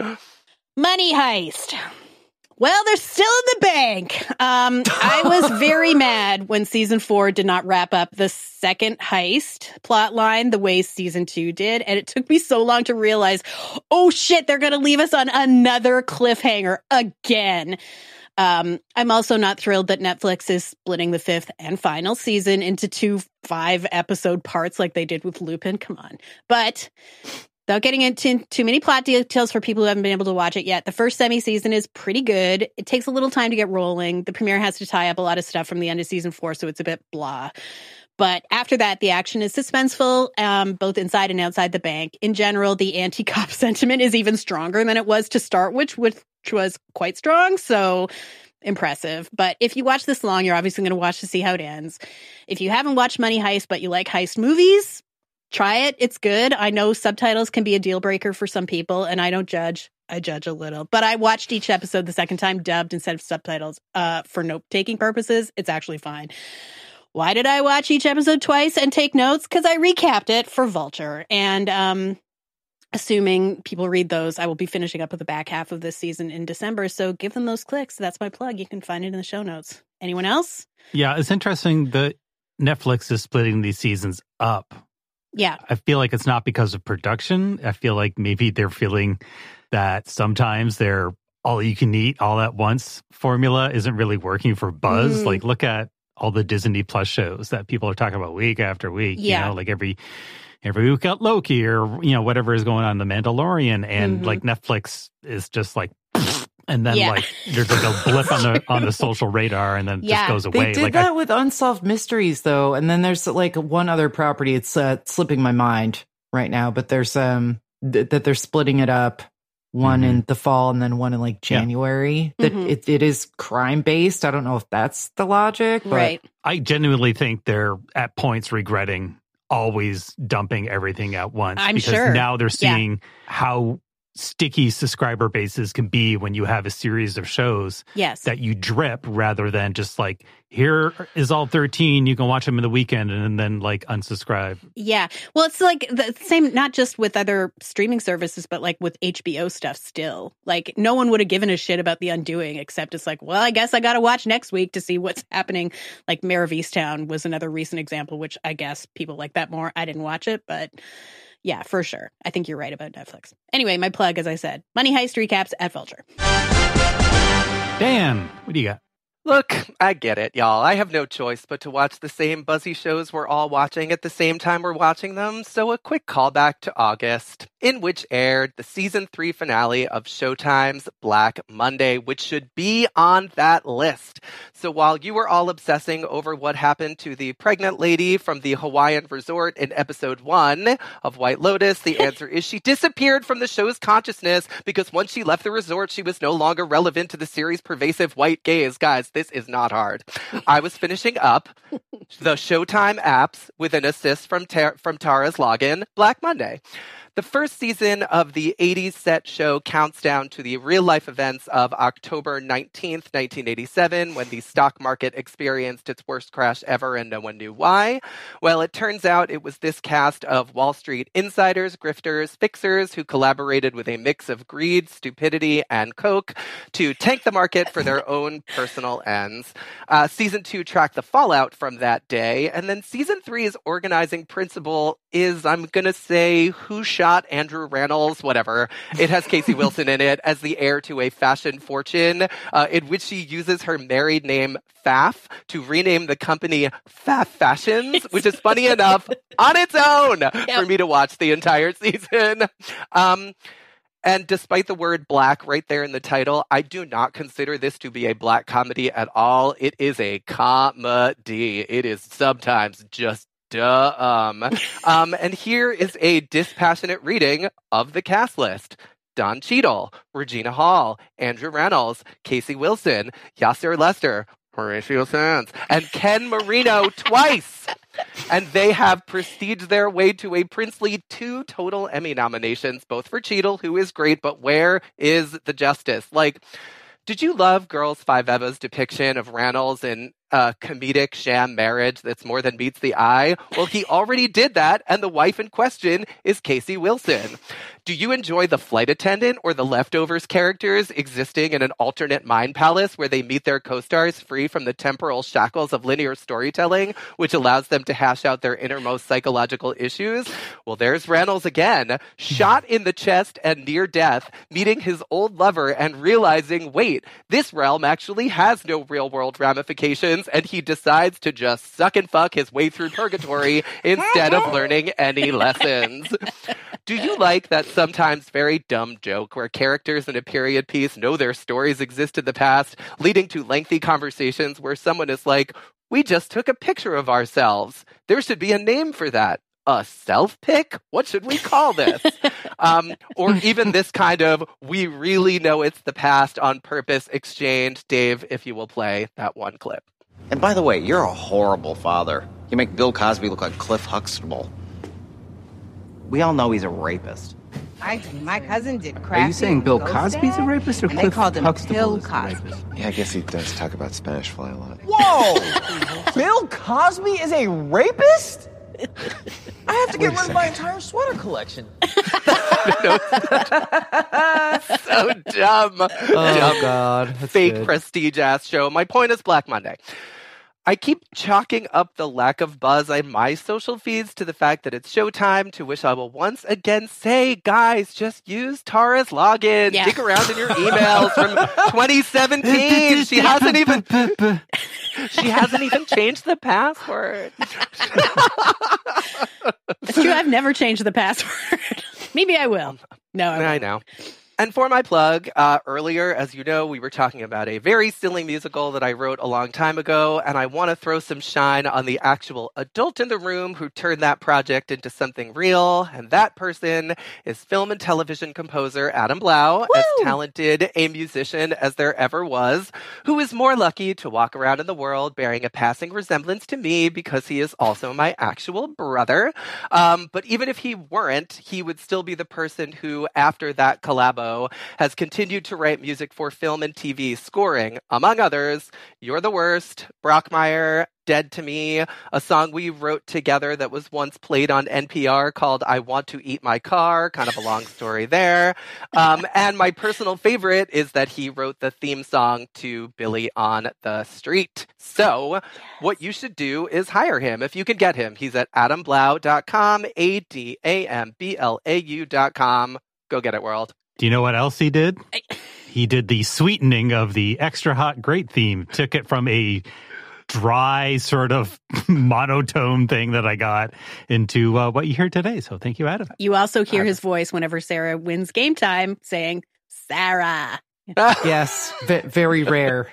Money Heist. Well, they're still in the bank. Um, I was very mad when season four did not wrap up the second heist plot line the way season two did. And it took me so long to realize, oh shit, they're going to leave us on another cliffhanger again. Um, I'm also not thrilled that Netflix is splitting the fifth and final season into two five episode parts like they did with Lupin. Come on. But without getting into too many plot details for people who haven't been able to watch it yet, the first semi-season is pretty good. It takes a little time to get rolling. The premiere has to tie up a lot of stuff from the end of season four, so it's a bit blah. But after that, the action is suspenseful, um, both inside and outside the bank. In general, the anti-cop sentiment is even stronger than it was to start, which, which was quite strong, so impressive. But if you watch this long, you're obviously going to watch to see how it ends. If you haven't watched Money Heist, but you like heist movies, try it. It's good. I know subtitles can be a deal breaker for some people, and I don't judge. I judge a little. But I watched each episode the second time dubbed instead of subtitles uh, for note-taking purposes. It's actually fine. Why did I watch each episode twice and take notes? Because I recapped it for Vulture. And um, assuming people read those, I will be finishing up with the back half of this season in December. So give them those clicks. That's my plug. You can find it in the show notes. Anyone else? Yeah, it's interesting that Netflix is splitting these seasons up. Yeah. I feel like it's not because of production. I feel like maybe they're feeling that sometimes their all you can eat all at once formula isn't really working for buzz. Mm. Like look at all the Disney Plus shows that people are talking about week after week. Yeah. You know, like every every week got Loki or, you know, whatever is going on, The Mandalorian. And Mhm. like Netflix is just like, and then Yeah. like there's like a blip on the on the social radar and then it Yeah. just goes away. They did like that I, with Unsolved Mysteries, though. And then there's like one other property. It's uh, slipping my mind right now, but there's um th- that they're splitting it up. One Mhm. in the fall and then one in like Yeah. January. That Mhm. it, it is crime based. I don't know if that's the logic, but Right. I genuinely think they're at points regretting always dumping everything at once. I'm because sure. now they're Yeah. seeing how sticky subscriber bases can be when you have a series of shows Yes. that you drip rather than just like, here is all thirteen, you can watch them in the weekend and then like unsubscribe. Yeah. Well, it's like the same, not just with other streaming services, but like with H B O stuff still. Like no one would have given a shit about The Undoing, except it's like, well, I guess I got to watch next week to see what's happening. Like Mare of Easttown was another recent example, which I guess people like that more. I didn't watch it, but yeah, for sure. I think you're right about Netflix. Anyway, my plug, as I said, Money Heist recaps at Vulture. Dan, what do you got? Look, I get it, y'all. I have no choice but to watch the same buzzy shows we're all watching at the same time we're watching them, so a quick callback to August, in which aired the season three finale of Showtime's Black Monday, which should be on that list. So while you were all obsessing over what happened to the pregnant lady from the Hawaiian resort in episode one of White Lotus, the answer is she disappeared from the show's consciousness because once she left the resort, she was no longer relevant to the series' pervasive white gaze. Guys, this is not hard. I was finishing up the Showtime apps with an assist from, Tar- from Tara's login, Black Monday. The first season of the eighties set show counts down to the real-life events of October nineteenth, nineteen eighty-seven, when the stock market experienced its worst crash ever and no one knew why. Well, it turns out it was this cast of Wall Street insiders, grifters, fixers who collaborated with a mix of greed, stupidity, and coke to tank the market for their own personal ends. Uh, season two tracked the fallout from that day, and then season three's organizing principle is, I'm going to say, who shot Andrew Rannells, whatever. It has Casey Wilson in it as the heir to a fashion fortune, uh, in which she uses her married name, Pfaff, to rename the company Pfaff Fashions, which is funny enough on its own Yep. for me to watch the entire season. Um, And despite the word black right there in the title, I do not consider this to be a black comedy at all. It is a comedy. It is sometimes just dumb. Um, and here is a dispassionate reading of the cast list. Don Cheadle, Regina Hall, Andrew Reynolds, Casey Wilson, Yasser Lester, Horatio Sands, and Ken Marino twice. And they have prestiged their way to a princely two total Emmy nominations, both for Cheadle, who is great, but where is the justice? Like, did you love Girls Five Eva's depiction of Reynolds in a comedic sham marriage that's more than meets the eye? Well, he already did that, and the wife in question is Casey Wilson. Do you enjoy the flight attendant or the leftovers characters existing in an alternate mind palace where they meet their co-stars free from the temporal shackles of linear storytelling, which allows them to hash out their innermost psychological issues? Well, there's Reynolds again, shot in the chest and near death, meeting his old lover and realizing, wait, this realm actually has no real-world ramifications, and he decides to just suck and fuck his way through purgatory instead of learning any lessons. Do you like that sometimes very dumb joke where characters in a period piece know their stories exist in the past, leading to lengthy conversations where someone is like, we just took a picture of ourselves. There should be a name for that. A self-pic? What should we call this? um, or even this kind of, we really know it's the past on purpose exchange. Dave, if you will play that one clip. And by the way, you're a horrible father. You make Bill Cosby look like Cliff Huxtable. We all know he's a rapist. I, my cousin did crack. Are you saying Bill Cosby's a rapist or and Cliff they called him Huxtable Bill Cosby? Yeah, I guess he does talk about Spanish Fly a lot. Whoa! Bill Cosby is a rapist? I have to get rid of my entire sweater collection. So dumb. Oh, dumb, God. That's fake good. prestige ass show. My point is Black Monday. I keep chalking up the lack of buzz on my social feeds to the fact that it's showtime, to which I will once again say, guys, just use Tara's login. Yeah. Dig around in your emails from twenty seventeen. She hasn't even she hasn't even changed the password. It's true. I've never changed the password. Maybe I will. No, I, I know. And for my plug, uh, earlier, as you know, we were talking about a very silly musical that I wrote a long time ago, and I want to throw some shine on the actual adult in the room who turned that project into something real, and that person is film and television composer Adam Blau, Woo! as talented a musician as there ever was, who is more lucky to walk around in the world bearing a passing resemblance to me because he is also my actual brother. Um, but even if he weren't, he would still be the person who, after that collabo, has continued to write music for film and T V, scoring, among others, You're the Worst, Brockmire, Dead to Me, a song we wrote together that was once played on N P R called I Want to Eat My Car, kind of a long story there. Um, and my personal favorite is that he wrote the theme song to Billy on the Street. So yes. What you should do is hire him if you can get him. He's at adam blau dot com, A D A M B L A U dot com. Go get it, world. Do you know what else he did? He did the sweetening of the Extra Hot Great theme. Took it from a dry sort of monotone thing that I got into uh, what you hear today. So thank you, Adam. You also hear Adam. his voice whenever Sarah wins game time saying, Sarah. Yes, v- very rare.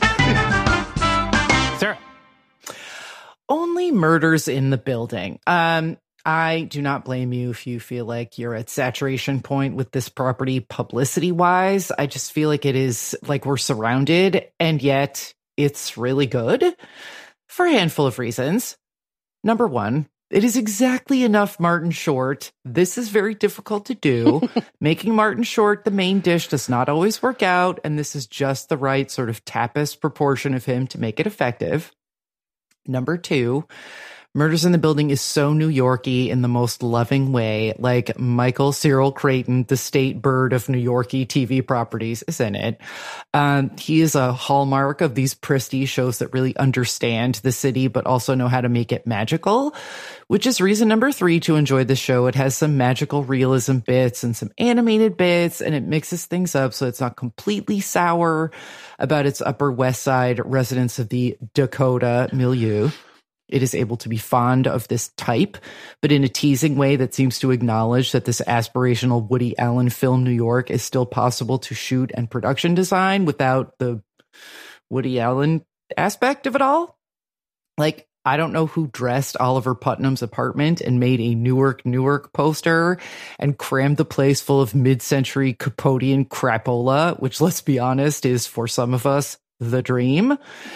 Sarah. Only murders in the building. Um, I do not blame you if you feel like you're at saturation point with this property publicity-wise. I just feel like it is like we're surrounded, and yet it's really good for a handful of reasons. Number one, it is exactly enough Martin Short. This is very difficult to do. Making Martin Short the main dish does not always work out, and this is just the right sort of tapas proportion of him to make it effective. Number two, Murders in the Building is so New York-y in the most loving way. Like Michael Cyril Creighton, the state bird of New York-y T V properties, is in it. Um, he is a hallmark of these prestige shows that really understand the city, but also know how to make it magical, which is reason number three to enjoy the show. It has some magical realism bits and some animated bits, and it mixes things up so it's not completely sour about its Upper West Side residents of the Dakota milieu. it is able to be fond of this type, but in a teasing way that seems to acknowledge that this aspirational Woody Allen film New York is still possible to shoot and production design without the Woody Allen aspect of it all. Like, I don't know who dressed Oliver Putnam's apartment and made a Newark, Newark poster and crammed the place full of mid-century Capotean crapola, which, let's be honest, is, for some of us, the dream.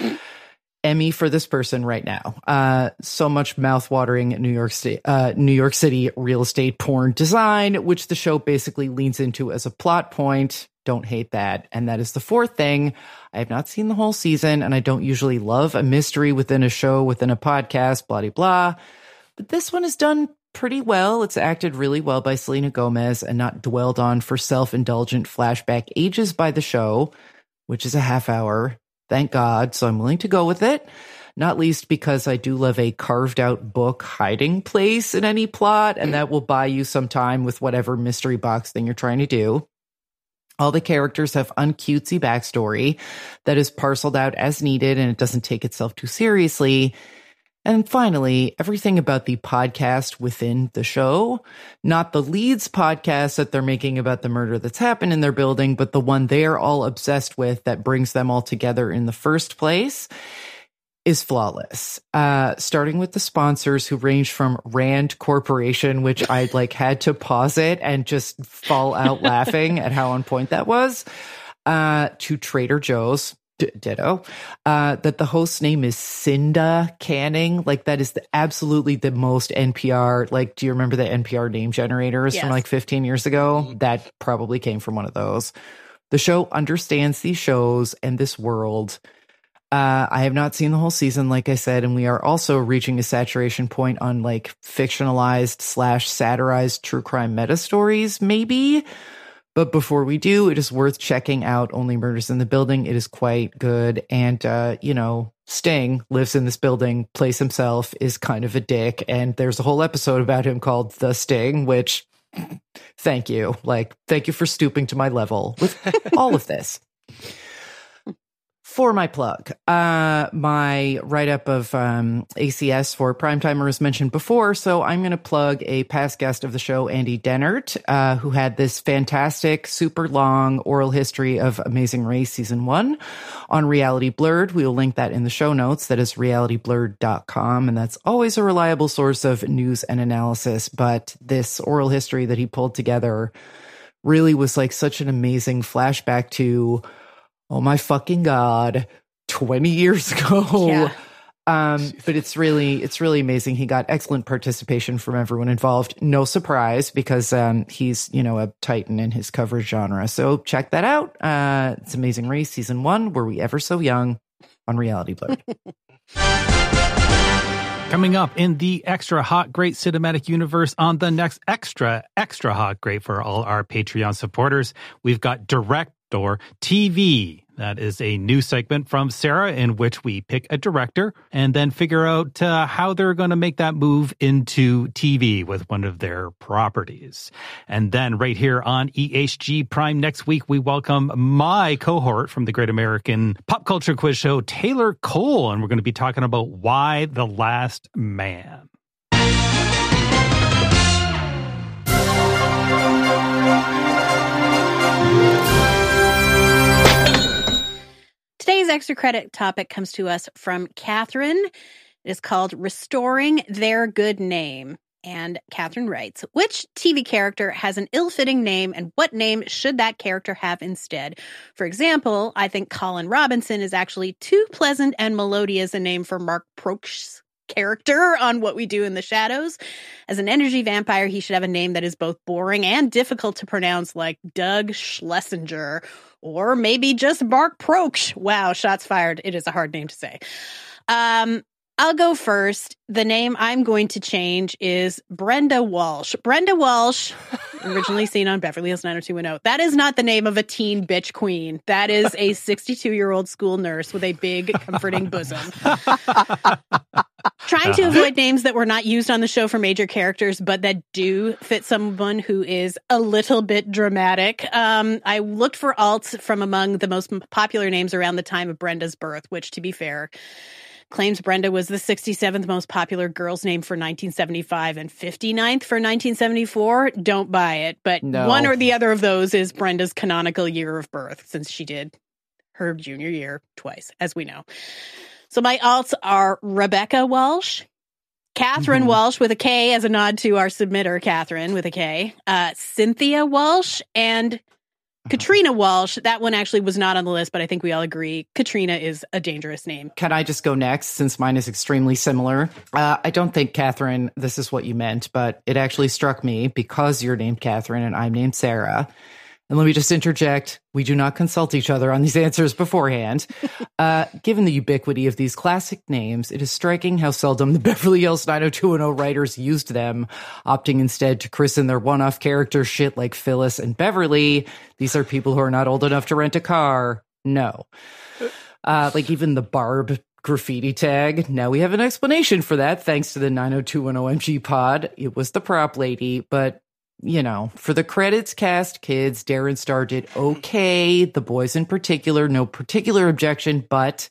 Emmy for this person right now. Uh, so much mouth-watering New York State, uh, New York City real estate porn design, which the show basically leans into as a plot point. Don't hate that. And that is the fourth thing. I have not seen the whole season, and I don't usually love a mystery within a show, within a podcast, blah, blah, blah. But this one is done pretty well. It's acted really well by Selena Gomez and not dwelled on for self-indulgent flashback ages by the show, which is a half hour. Thank God. So I'm willing to go with it. Not least because I do love a carved out book hiding place in any plot, and that will buy you some time with whatever mystery box thing you're trying to do. All the characters have uncutesy backstory that is parceled out as needed, and it doesn't take itself too seriously. And finally, everything about the podcast within the show, not the Leeds podcast that they're making about the murder that's happened in their building, but the one they're all obsessed with that brings them all together in the first place, is flawless. Uh, starting with the sponsors, who range from Rand Corporation, which I like had to pause it and just fall out laughing at how on point that was, uh, to Trader Joe's. D- ditto. Uh, that the host's name is Cinda Canning. Like, that is the, absolutely the most N P R. Like, do you remember the N P R name generators Yes. from like fifteen years ago? That probably came from one of those. The show understands these shows and this world. Uh, I have not seen the whole season, like I said, and we are also reaching a saturation point on like fictionalized slash satirized true crime meta stories, maybe. But before we do, it is worth checking out Only Murders in the Building. It is quite good. And, uh, you know, Sting lives in this building, plays himself, is kind of a dick. And there's a whole episode about him called The Sting, which, thank you. Like, thank you for stooping to my level with all of this. For my plug, uh, my write-up of um, A C S for Primetimer was mentioned before, so I'm going to plug a past guest of the show, Andy Dennert, uh, who had this fantastic, super long oral history of Amazing Race Season one on Reality Blurred. We will link that in the show notes. That is reality blurred dot com, and that's always a reliable source of news and analysis, but this oral history that he pulled together really was like such an amazing flashback to, oh my fucking God, twenty years ago. Yeah. Um, but it's really, it's really amazing. He got excellent participation from everyone involved. No surprise, because um, he's, you know, a titan in his coverage genre. So check that out. Uh, it's Amazing Race Season one, Were We Ever So Young, on Reality Blurred. Coming up in the Extra Hot Great Cinematic Universe on the next Extra, Extra Hot Great for all our Patreon supporters, we've got Direct or T V. That is a new segment from Sarah in which we pick a director and then figure out uh, how they're going to make that move into T V with one of their properties. And then right here on E H G Prime next week, we welcome my cohort from the Great American Pop Culture Quiz Show, Taylor Cole, and we're going to be talking about Y: The Last Man. Today's extra credit topic comes to us from Catherine. It is called Restoring Their Good Name. And Catherine writes, which T V character has an ill-fitting name and what name should that character have instead? For example, I think Colin Robinson is actually too pleasant and melodious a name for Mark Proksch's character on What We Do in the Shadows. As an energy vampire, he should have a name that is both boring and difficult to pronounce, like Doug Schlesinger. Or maybe just Mark Proksch. Wow, shots fired. It is a hard name to say. Um, I'll go first. The name I'm going to change is Brenda Walsh. Brenda Walsh, originally seen on Beverly Hills nine oh two one oh. That is not the name of a teen bitch queen. That is a sixty-two-year-old school nurse with a big, comforting bosom. Trying to avoid names that were not used on the show for major characters, but that do fit someone who is a little bit dramatic. Um, I looked for alts from among the most popular names around the time of Brenda's birth, which, to be fair, claims Brenda was the sixty-seventh most popular girl's name for nineteen seventy-five and fifty-ninth for nineteen seventy-four. Don't buy it, but No. one or the other of those is Brenda's canonical year of birth, since she did her junior year twice, as we know. So my alts are Rebecca Walsh, Catherine Mhm. Walsh with a K as a nod to our submitter, Catherine with a K, uh, Cynthia Walsh, and Katrina Walsh. That one actually was not on the list, but I think we all agree Katrina is a dangerous name. Can I just go next since mine is extremely similar? Uh, I don't think, Catherine, this is what you meant, but it actually struck me because you're named Catherine and I'm named Sarah. And let me just interject, we do not consult each other on these answers beforehand. Uh, given the ubiquity of these classic names, it is striking how seldom the Beverly Hills nine oh two one oh writers used them, opting instead to christen their one-off character shit like Phyllis and Beverly. These are people who are not old enough to rent a car. No. Uh, like even the Barb graffiti tag. Now we have an explanation for that, thanks to the nine oh two one oh M G pod. It was the prop lady, but you know, for the credits cast kids, Darren Star did okay. The boys in particular, no particular objection, but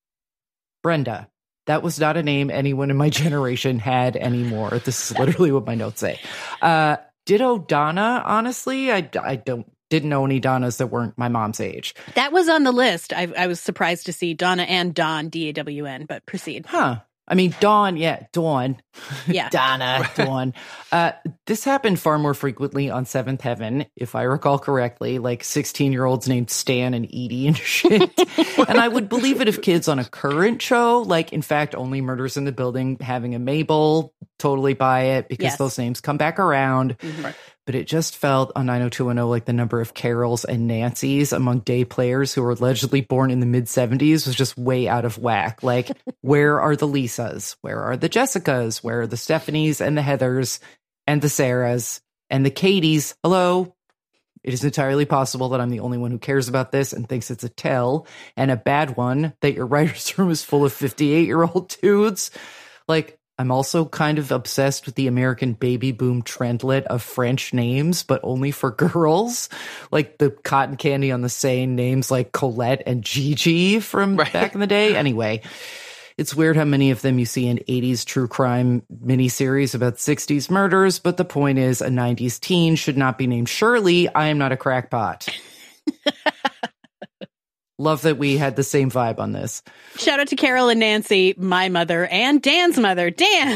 Brenda, that was not a name anyone in my generation had anymore. This is literally what my notes say. Uh, ditto Donna, honestly, I, I don't didn't know any Donnas that weren't my mom's age. That was on the list. I, I was surprised to see Donna and Dawn, D A W N, but proceed. Huh. I mean, Dawn, yeah, Dawn. Yeah. Donna, Dawn. Uh, this happened far more frequently on Seventh Heaven, if I recall correctly, like sixteen-year-olds named Stan and Edie and shit. And I would believe it if kids on a current show, like, in fact, Only Murders in the Building, having a Mabel, totally buy it, because Yes. those names come back around. Mm-hmm. Right. But it just felt on nine oh two one oh like the number of Carols and Nancys among day players who were allegedly born in the mid-seventies was just way out of whack. Like, where are the Lisas? Where are the Jessicas? Where are the Stephanies and the Heathers and the Sarahs and the Katies? Hello? It is entirely possible that I'm the only one who cares about this and thinks it's a tell, and a bad one, that your writer's room is full of fifty-eight-year-old dudes. Like, I'm also kind of obsessed with the American baby boom trendlet of French names, but only for girls. Like the cotton candy on the Seine names like Colette and Gigi from Right. back in the day. Anyway, it's weird how many of them you see in eighties true crime miniseries about sixties murders, but the point is a nineties teen should not be named Shirley. I am not a crackpot. Love that we had the same vibe on this. Shout out to Carol and Nancy, my mother, and Dan's mother. Dan!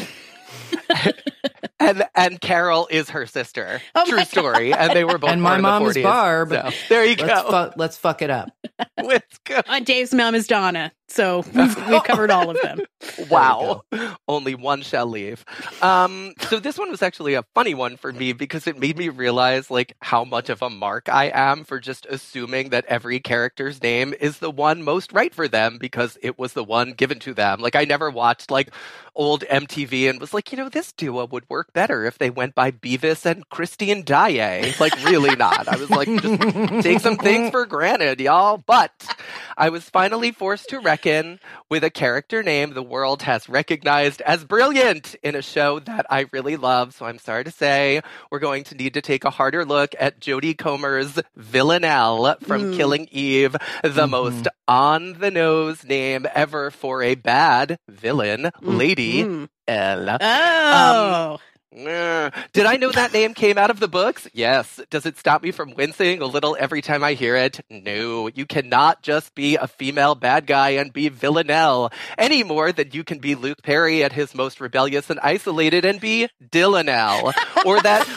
And and Carol is her sister. Oh True my story. And they were both And born my in the mom is forties. Barb. So, there you Let's, go. fu- let's fuck it up. Let's go. Uh, Dave's mom is Donna, so we've, we've covered all of them. Wow. Only one shall leave. Um, so this one was actually a funny one for me because it made me realize like how much of a mark I am for just assuming that every character's name is the one most right for them because it was the one given to them. Like I never watched like old M T V and was like, you know, this duo would work better if they went by Beavis and Christian Daae. Like really not. I was like, just take some things for granted, y'all. But I was finally forced to reckon with a character name the world has recognized as brilliant in a show that I really love. So I'm sorry to say we're going to need to take a harder look at Jodie Comer's Villanelle from Mm. Killing Eve, the Mhm. most on-the-nose name ever for a bad villain, Lady Mm. L. Oh. Uh, Did I know that name came out of the books? Yes. Does it stop me from wincing a little every time I hear it? No. You cannot just be a female bad guy and be Villanelle any more than you can be Luke Perry at his most rebellious and isolated and be Dillanelle. Or that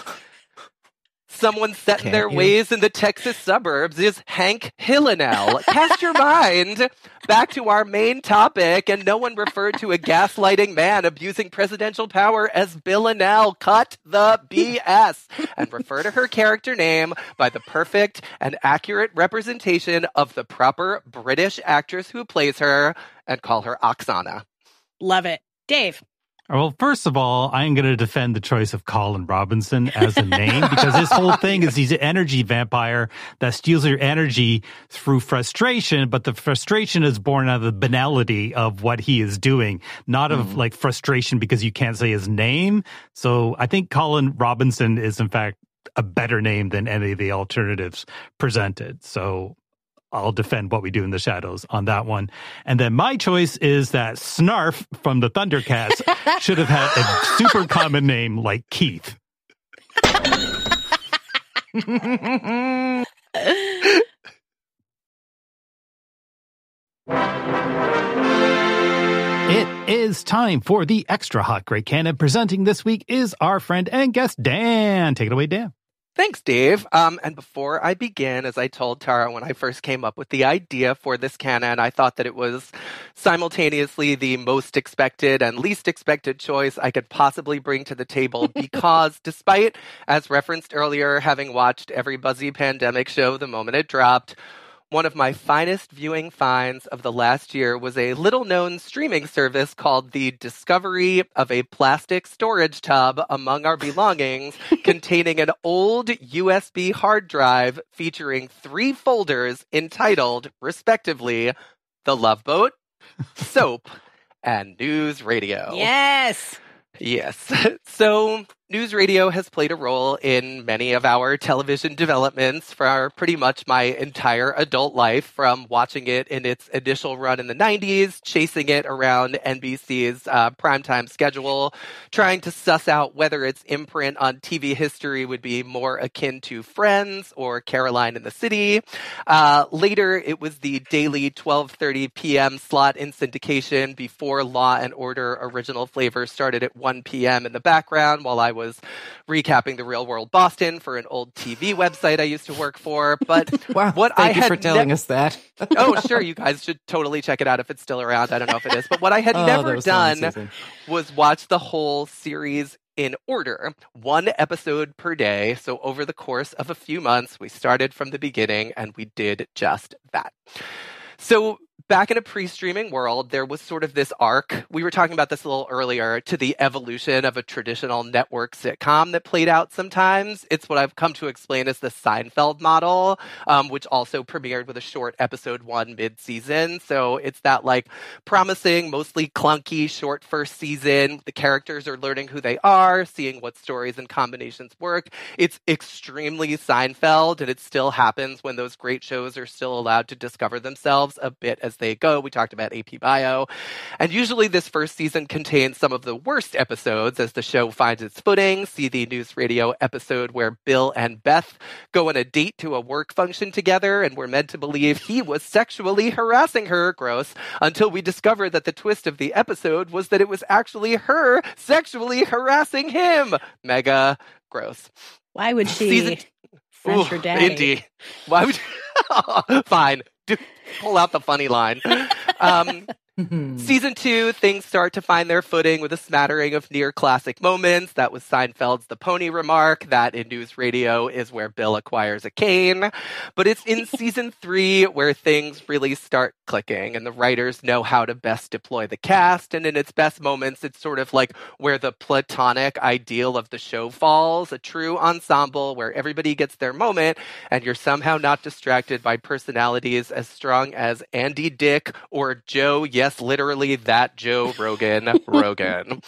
someone set in Can't their you? ways in the Texas suburbs is Hank Hillanelle. Cast your mind back to our main topic, and no one referred to a gaslighting man abusing presidential power as Villanelle. Cut the B S and refer to her character name by the perfect and accurate representation of the proper British actress who plays her, and call her Oksana. Love it. Dave. Well, first of all, I'm going to defend the choice of Colin Robinson as a name because his whole thing is he's an energy vampire that steals your energy through frustration, but the frustration is born out of the banality of what he is doing, not of like frustration because you can't say his name. So I think Colin Robinson is in fact a better name than any of the alternatives presented. So I'll defend What We Do in the Shadows on that one. And then my choice is that Snarf from the Thundercats should have had a super common name like Keith. It is time for the Extra Hot Great Canon. Presenting this week is our friend and guest, Dan. Take it away, Dan. Thanks, Dave. Um, and before I begin, as I told Tara when I first came up with the idea for this canon, I thought that it was simultaneously the most expected and least expected choice I could possibly bring to the table because despite, as referenced earlier, having watched every Buzzy Pandemic show the moment it dropped, one of my finest viewing finds of the last year was a little-known streaming service called The Discovery of a Plastic Storage Tub Among Our Belongings, containing an old U S B hard drive featuring three folders entitled, respectively, The Love Boat, Soap, and News Radio. Yes! Yes. So News Radio has played a role in many of our television developments for pretty much my entire adult life, from watching it in its initial run in the nineties, chasing it around N B C's uh, primetime schedule, trying to suss out whether its imprint on T V history would be more akin to Friends or Caroline in the City. Uh, later, it was the daily twelve thirty p.m. slot in syndication before Law and Order Original Flavor started at one p.m. in the background while I was was recapping the Real World Boston for an old T V website I used to work for. But wow, what thank I you had for telling ne- us that. Oh, sure. You guys should totally check it out if it's still around. I don't know if it is. But what I had oh, never was done was watch the whole series in order, one episode per day. So over the course of a few months, we started from the beginning and we did just that. So back in a pre-streaming world, there was sort of this arc. We were talking about this a little earlier, to the evolution of a traditional network sitcom that played out sometimes. It's what I've come to explain as the Seinfeld model, um, which also premiered with a short episode one mid-season. So it's that like promising, mostly clunky, short first season. The characters are learning who they are, seeing what stories and combinations work. It's extremely Seinfeld, and it still happens when those great shows are still allowed to discover themselves a bit as they go. We talked about A P Bio. And usually this first season contains some of the worst episodes as the show finds its footing. See the News Radio episode where Bill and Beth go on a date to a work function together, and we're meant to believe he was sexually harassing her, gross, until we discover that the twist of the episode was that it was actually her sexually harassing him. Mega gross. Why would she Season... French her daddy? Indy. Why would you... Fine. Do, pull out the funny line. Um, season two, things start to find their footing with a smattering of near classic moments. That was Seinfeld's The Pony remark. That in News Radio is where Bill acquires a cane. But it's in season three where things really start clicking and the writers know how to best deploy the cast. And in its best moments, it's sort of like where the platonic ideal of the show falls, a true ensemble where everybody gets their moment and you're somehow not distracted by personalities as strong as Andy Dick or Joe, yes, literally that Joe Rogan, Rogan.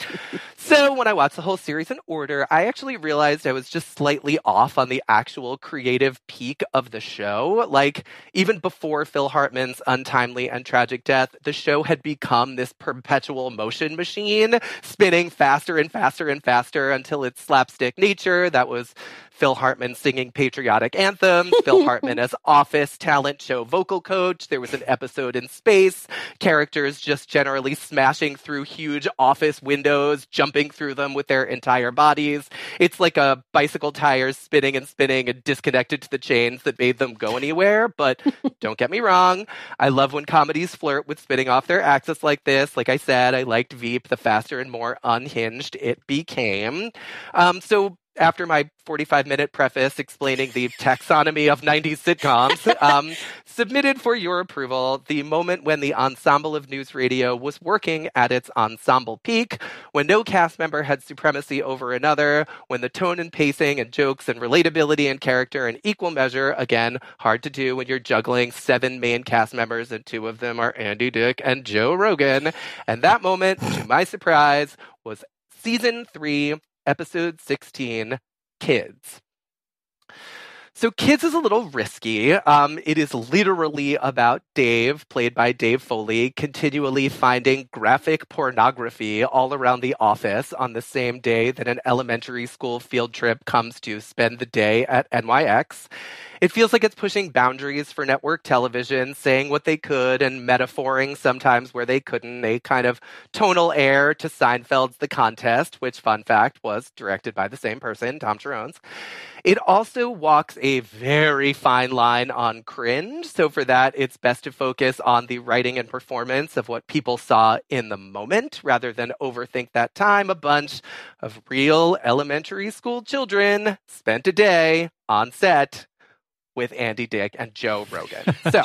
So when I watched the whole series in order, I actually realized I was just slightly off on the actual creative peak of the show. Like, even before Phil Hartman's untimely and tragic death, the show had become this perpetual motion machine, spinning faster and faster and faster until its slapstick nature. That was Phil Hartman singing patriotic anthems, Phil Hartman as Office talent show vocal coach. There was an episode in space, characters just generally smashing through huge office windows, jumping through them with their entire bodies. It's like a bicycle tires spinning and spinning and disconnected to the chains that made them go anywhere. But don't get me wrong, I love when comedies flirt with spinning off their axis like this. Like I said, I liked Veep. The faster and more unhinged it became. Um, so after my forty-five minute preface explaining the taxonomy of nineties sitcoms, um, submitted for your approval the moment when the ensemble of News Radio was working at its ensemble peak, when no cast member had supremacy over another, when the tone and pacing and jokes and relatability and character in equal measure, again, hard to do when you're juggling seven main cast members and two of them are Andy Dick and Joe Rogan. And that moment, to my surprise, was season three, episode sixteen, Kids. So Kids is a little risky. Um, it is literally about Dave, played by Dave Foley, continually finding graphic pornography all around the office on the same day that an elementary school field trip comes to spend the day at N Y X. It feels like it's pushing boundaries for network television, saying what they could and metaphoring sometimes where they couldn't. A kind of tonal air to Seinfeld's The Contest, which, fun fact, was directed by the same person, Tom Cherones. It also walks a very fine line on cringe. So for that, it's best to focus on the writing and performance of what people saw in the moment rather than overthink that time a bunch of real elementary school children spent a day on set with Andy Dick and Joe Rogan. So,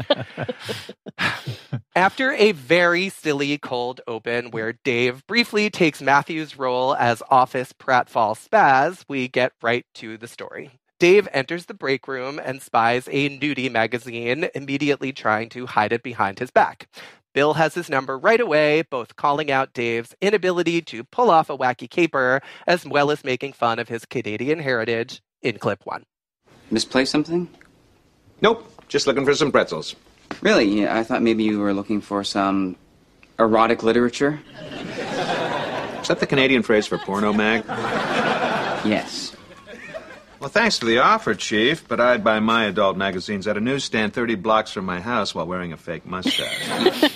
after a very silly cold open where Dave briefly takes Matthew's role as office pratfall spaz, we get right to the story. Dave enters the break room and spies a nudie magazine, immediately trying to hide it behind his back. Bill has his number right away, both calling out Dave's inability to pull off a wacky caper, as well as making fun of his Canadian heritage in clip one. Misplaced something? Nope, just looking for some pretzels. Really? Yeah, I thought maybe you were looking for some erotic literature. Is that the Canadian phrase for porno mag? Yes. Well, thanks for the offer, Chief, but I'd buy my adult magazines at a newsstand thirty blocks from my house while wearing a fake mustache.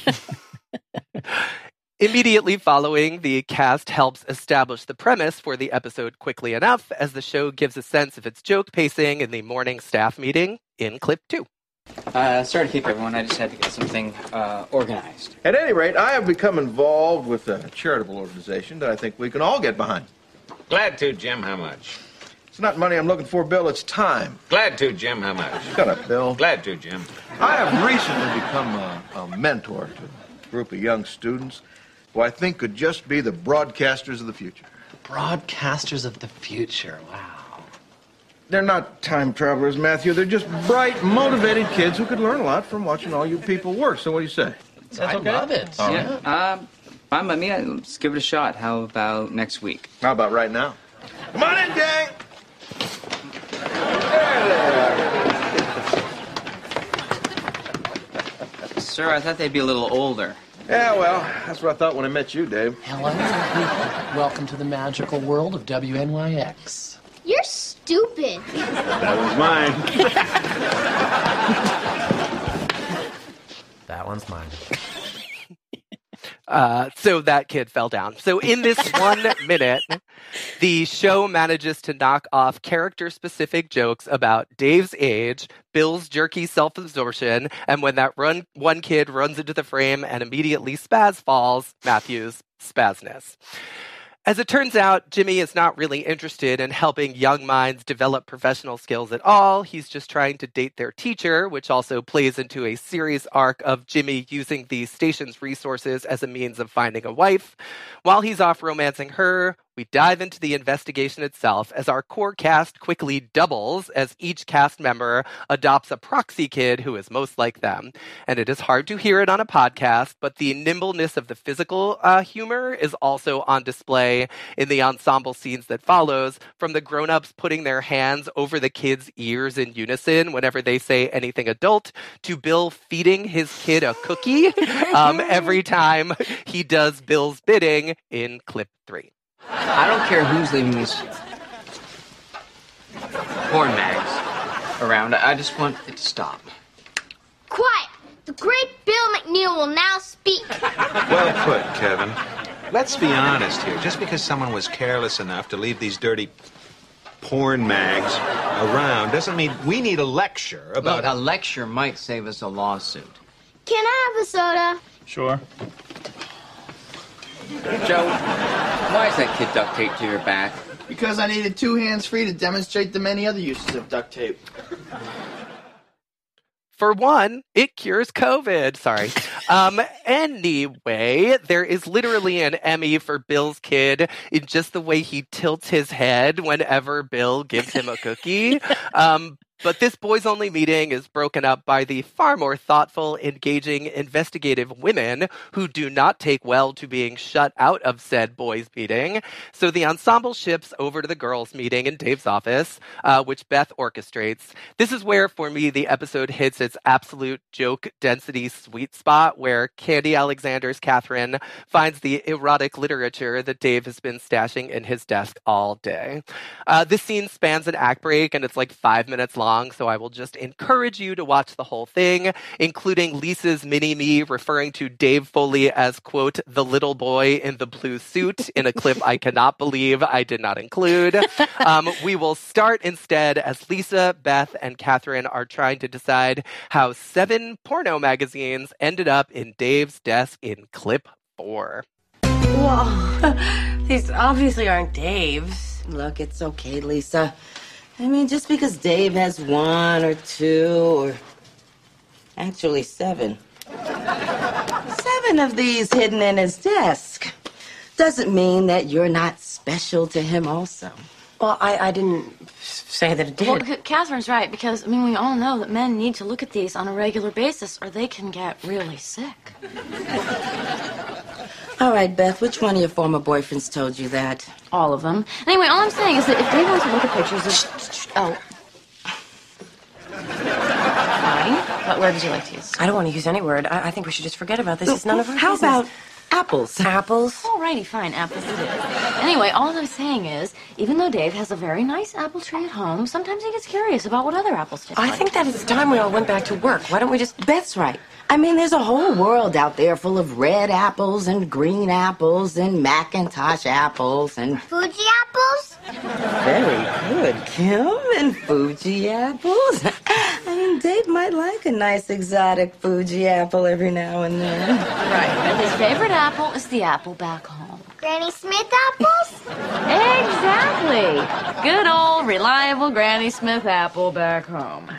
Immediately following, the cast helps establish the premise for the episode quickly enough, as the show gives a sense of its joke pacing in the morning staff meeting in clip two. Uh, sorry to keep everyone. I just had to get something uh, organized. At any rate, I have become involved with a charitable organization that I think we can all get behind. Glad to, Jim. How much? It's not money I'm looking for, Bill. It's time. Glad to, Jim. How much? Shut up, Bill. Glad to, Jim. I have recently become a, a mentor to a group of young students who I think could just be the broadcasters of the future. Broadcasters of the future, wow. They're not time travelers, Matthew. They're just bright, motivated kids who could learn a lot from watching all you people work. So what do you say? I okay? love it. All yeah. Right. Um, fine by me. Let's give it a shot. How about next week? How about right now? Come on in, gang! Sir, I thought they'd be a little older. Yeah, well, that's what I thought when I met you, Dave. Hello, people. Welcome to the magical world of W N Y X. You're stupid. That one's mine. That one's mine. Uh, so that kid fell down. So in this one minute, the show manages to knock off character-specific jokes about Dave's age, Bill's jerky self-absorption, and when that run one kid runs into the frame and immediately spaz falls, Matthew's spazness. As it turns out, Jimmy is not really interested in helping young minds develop professional skills at all. He's just trying to date their teacher, which also plays into a series arc of Jimmy using the station's resources as a means of finding a wife. While he's off romancing her, we dive into the investigation itself as our core cast quickly doubles as each cast member adopts a proxy kid who is most like them. And it is hard to hear it on a podcast, but the nimbleness of the physical uh, humor is also on display in the ensemble scenes that follows, from the grown-ups putting their hands over the kids' ears in unison whenever they say anything adult, to Bill feeding his kid a cookie um, every time he does Bill's bidding in clip three. I don't care who's leaving these porn mags around. I just want it to stop. Quiet! The great Bill McNeil will now speak. Well put, Kevin. Let's be honest here. Just because someone was careless enough to leave these dirty porn mags around doesn't mean we need a lecture about... Look, a lecture might save us a lawsuit. Can I have a soda? Sure. Joe, why is that kid duct taped to your back? Because I needed two hands free to demonstrate the many other uses of duct tape. For one, it cures COVID. Sorry. Um, anyway, there is literally an Emmy for Bill's kid in just the way he tilts his head whenever Bill gives him a cookie. Um, But this boys-only meeting is broken up by the far more thoughtful, engaging, investigative women who do not take well to being shut out of said boys' meeting. So the ensemble shifts over to the girls' meeting in Dave's office, uh, which Beth orchestrates. This is where, for me, the episode hits its absolute joke density sweet spot, where Candy Alexander's Catherine finds the erotic literature that Dave has been stashing in his desk all day. Uh, this scene spans an act break, and it's like five minutes long, so I will just encourage you to watch the whole thing, including Lisa's mini-me referring to Dave Foley as, quote, the little boy in the blue suit in a clip I cannot believe I did not include. Um, we will start instead as Lisa, Beth, and Catherine are trying to decide how seven porno magazines ended up in Dave's desk in clip four. Well, these obviously aren't Dave's. Look, it's okay, Lisa. I mean, just because Dave has one or two or actually seven. Seven of these hidden in his desk doesn't mean that you're not special to him also. Well, I, I didn't say that it did. Well, C- Catherine's right, because, I mean, we all know that men need to look at these on a regular basis or they can get really sick. All right, Beth, which one of your former boyfriends told you that? All of them. Anyway, all I'm saying is that if Dave wants to look at pictures of... Shh, shh, shh. Oh. Fine. What word would you like to use? I don't want to use any word. I, I think we should just forget about this. It's none of our How business. about apples? Apples? Alrighty, fine. Apples it is. Anyway, all I'm saying is, even though Dave has a very nice apple tree at home, sometimes he gets curious about what other apples taste I like. think that it's time we all went back to work. Why don't we just... Beth's right. I mean, there's a whole world out there full of red apples and green apples and Macintosh apples and... Fuji apples? Very good, Kim. And Fuji apples. I mean, Dave might like a nice exotic Fuji apple every now and then. Right, but his favorite apple is the apple back home. Granny Smith apples? Exactly. Good old, reliable Granny Smith apple back home.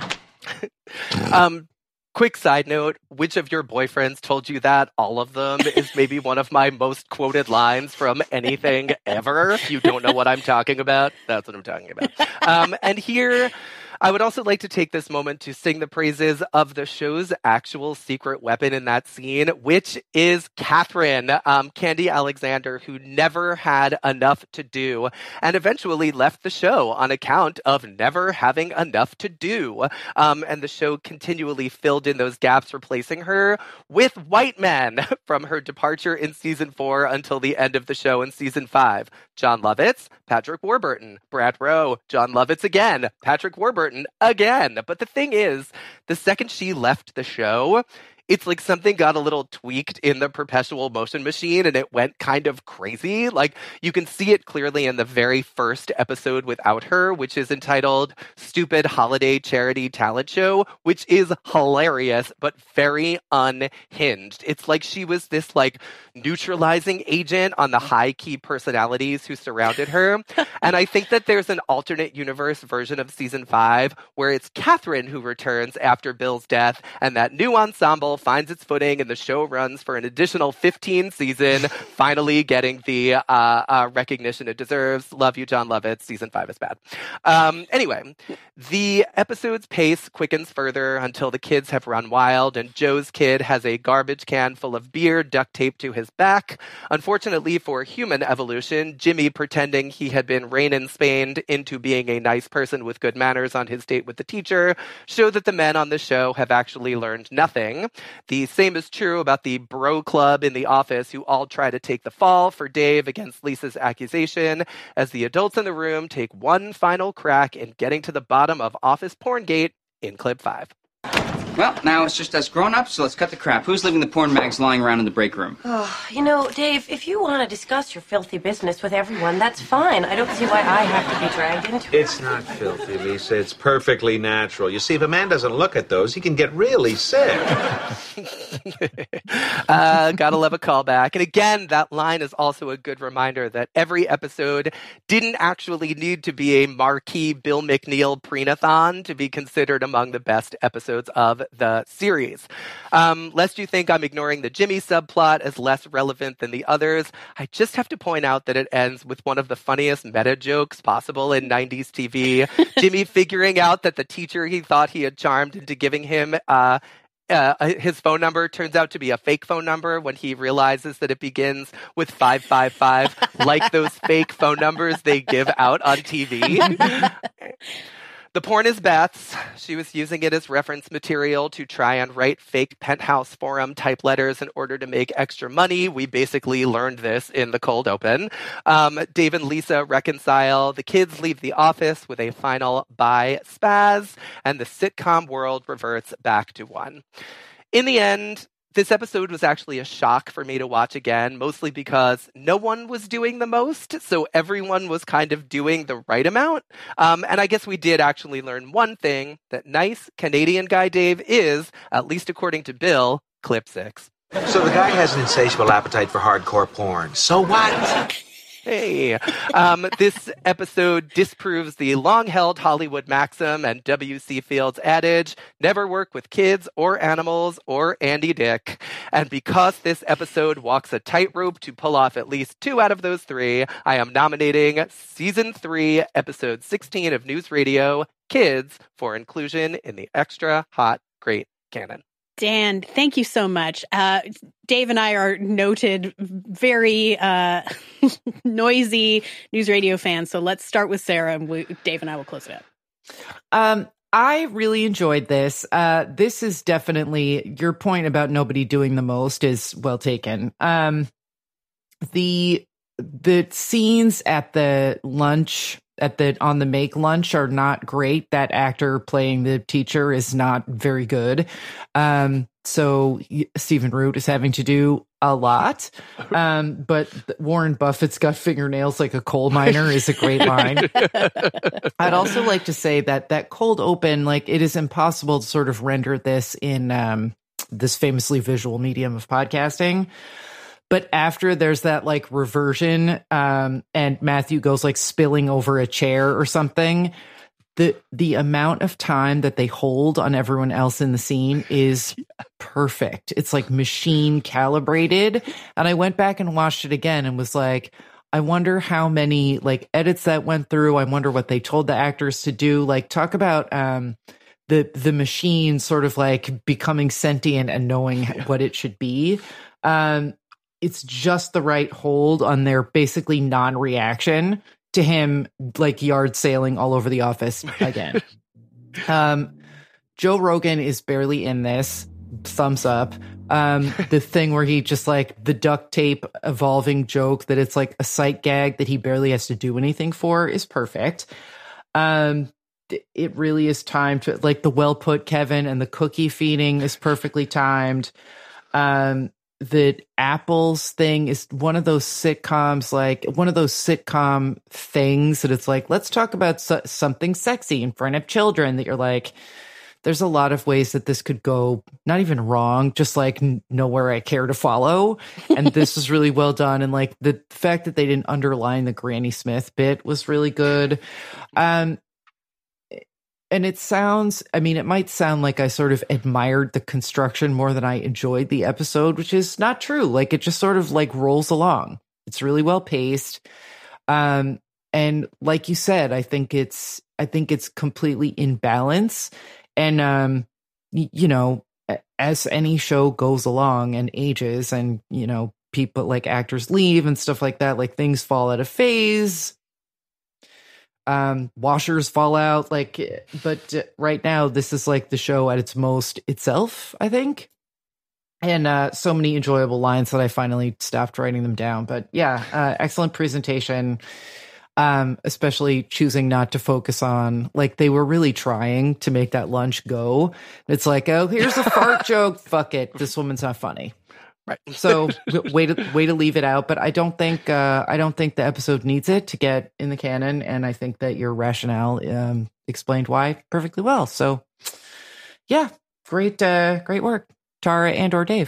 um... Quick side note, which of your boyfriends told you that? All of them is maybe one of my most quoted lines from anything ever. If you don't know what I'm talking about, that's what I'm talking about. Um, and here, I would also like to take this moment to sing the praises of the show's actual secret weapon in that scene, which is Catherine, um, Candy Alexander, who never had enough to do and eventually left the show on account of never having enough to do. Um, and the show continually filled in those gaps, replacing her with white men from her departure in season four until the end of the show in season five. John Lovitz, Patrick Warburton, Brad Rowe, John Lovitz again, Patrick Warburton again. But the thing is, the second she left the show, it's like something got a little tweaked in the perpetual motion machine and it went kind of crazy. Like, you can see it clearly in the very first episode without her, which is entitled Stupid Holiday Charity Talent Show, which is hilarious, but very unhinged. It's like she was this, like, neutralizing agent on the high-key personalities who surrounded her. And I think that there's an alternate universe version of season five where it's Catherine who returns after Bill's death, and that new ensemble finds its footing and the show runs for an additional fifteen season, finally getting the uh, uh, recognition it deserves. Love you, John Lovitz. Season five is bad. Um, anyway, the episode's pace quickens further until the kids have run wild and Joe's kid has a garbage can full of beer duct taped to his back. Unfortunately for human evolution, Jimmy, pretending he had been Rain and Spaned into being a nice person with good manners on his date with the teacher, show that the men on the show have actually learned nothing. The same is true about the bro club in the office, who all try to take the fall for Dave against Lisa's accusation, as the adults in the room take one final crack in getting to the bottom of Office Porngate in clip five. Well, now it's just us grown-ups, so let's cut the crap. Who's leaving the porn mags lying around in the break room? Oh, you know, Dave, if you want to discuss your filthy business with everyone, that's fine. I don't see why I have to be dragged into it. It's not filthy, Lisa. It's perfectly natural. You see, if a man doesn't look at those, he can get really sick. uh, gotta love a callback. And again, that line is also a good reminder that every episode didn't actually need to be a marquee Bill McNeil prenathon to be considered among the best episodes of the series. Um, lest you think I'm ignoring the Jimmy subplot as less relevant than the others, I just have to point out that it ends with one of the funniest meta jokes possible in nineties T V. Jimmy figuring out that the teacher he thought he had charmed into giving him uh, Uh, his phone number turns out to be a fake phone number when he realizes that it begins with five five five, like those fake phone numbers they give out on T V. The porn is Beth's. She was using it as reference material to try and write fake Penthouse Forum type letters in order to make extra money. We basically learned this in the cold open. Um, Dave and Lisa reconcile. The kids leave the office with a final bye spaz, and the sitcom world reverts back to one. In the end, this episode was actually a shock for me to watch again, mostly because no one was doing the most, so everyone was kind of doing the right amount. Um, and I guess we did actually learn one thing, that nice Canadian guy Dave is, at least according to Bill, clip six. So the guy has an insatiable appetite for hardcore porn. So what? Hey, um, this episode disproves the long-held Hollywood maxim and W C Field's adage, never work with kids or animals or Andy Dick. And because this episode walks a tightrope to pull off at least two out of those three, I am nominating Season three, Episode sixteen of News Radio, Kids, for inclusion in the Extra Hot Great canon. Dan, thank you so much. Uh, Dave and I are noted, very uh, noisy news radio fans. So let's start with Sarah, and we, Dave and I will close it out. Um, I really enjoyed this. Uh, this is definitely, your point about nobody doing the most is well taken. Um, the the scenes at the lunch at the on the make lunch are not great. That actor playing the teacher is not very good. Um, so Stephen Root is having to do a lot. Um, but Warren Buffett's got fingernails like a coal miner is a great line. I'd also like to say that that cold open, like it is impossible to sort of render this in um, this famously visual medium of podcasting. But after there's that like reversion, um, and Matthew goes like spilling over a chair or something, the the amount of time that they hold on everyone else in the scene is perfect. It's like machine calibrated. And I went back and watched it again and was like, I wonder how many like edits that went through. I wonder what they told the actors to do. Like talk about um, the the machine sort of like becoming sentient and knowing what it should be. Um, It's just the right hold on their basically non-reaction to him, like yard sailing all over the office again. um, Joe Rogan is barely in this. Thumbs up. Um, the thing where he just like the duct tape evolving joke that it's like a sight gag that he barely has to do anything for is perfect. Um, it really is timed to like the well put Kevin and the cookie feeding is perfectly timed. Um, The Apples thing is one of those sitcoms, like one of those sitcom things that it's like, let's talk about so- something sexy in front of children that you're like, there's a lot of ways that this could go, not even wrong, just like n- nowhere I care to follow. And this is really well done. And like the fact that they didn't underline the Granny Smith bit was really good. Um, And it sounds, I mean, it might sound like I sort of admired the construction more than I enjoyed the episode, which is not true. Like it just sort of like rolls along. It's really well paced. Um, and like you said, I think it's, I think it's completely in balance. And, um, y- you know, as any show goes along and ages and, you know, people like actors leave and stuff like that, like things fall out of phase. Um, washers fall out, like, but uh, right now this is like the show at its most itself, I think. And uh, so many enjoyable lines that I finally stopped writing them down. But yeah, uh, excellent presentation. Um, especially choosing not to focus on, like they were really trying to make that lunch go. It's like, oh, here's a fart joke. Fuck it. This woman's not funny. Right. So way to way to leave it out, but I don't think uh, I don't think the episode needs it to get in the canon, and I think that your rationale um, explained why perfectly well. So, yeah, great, uh, great work, Tara and or Dave.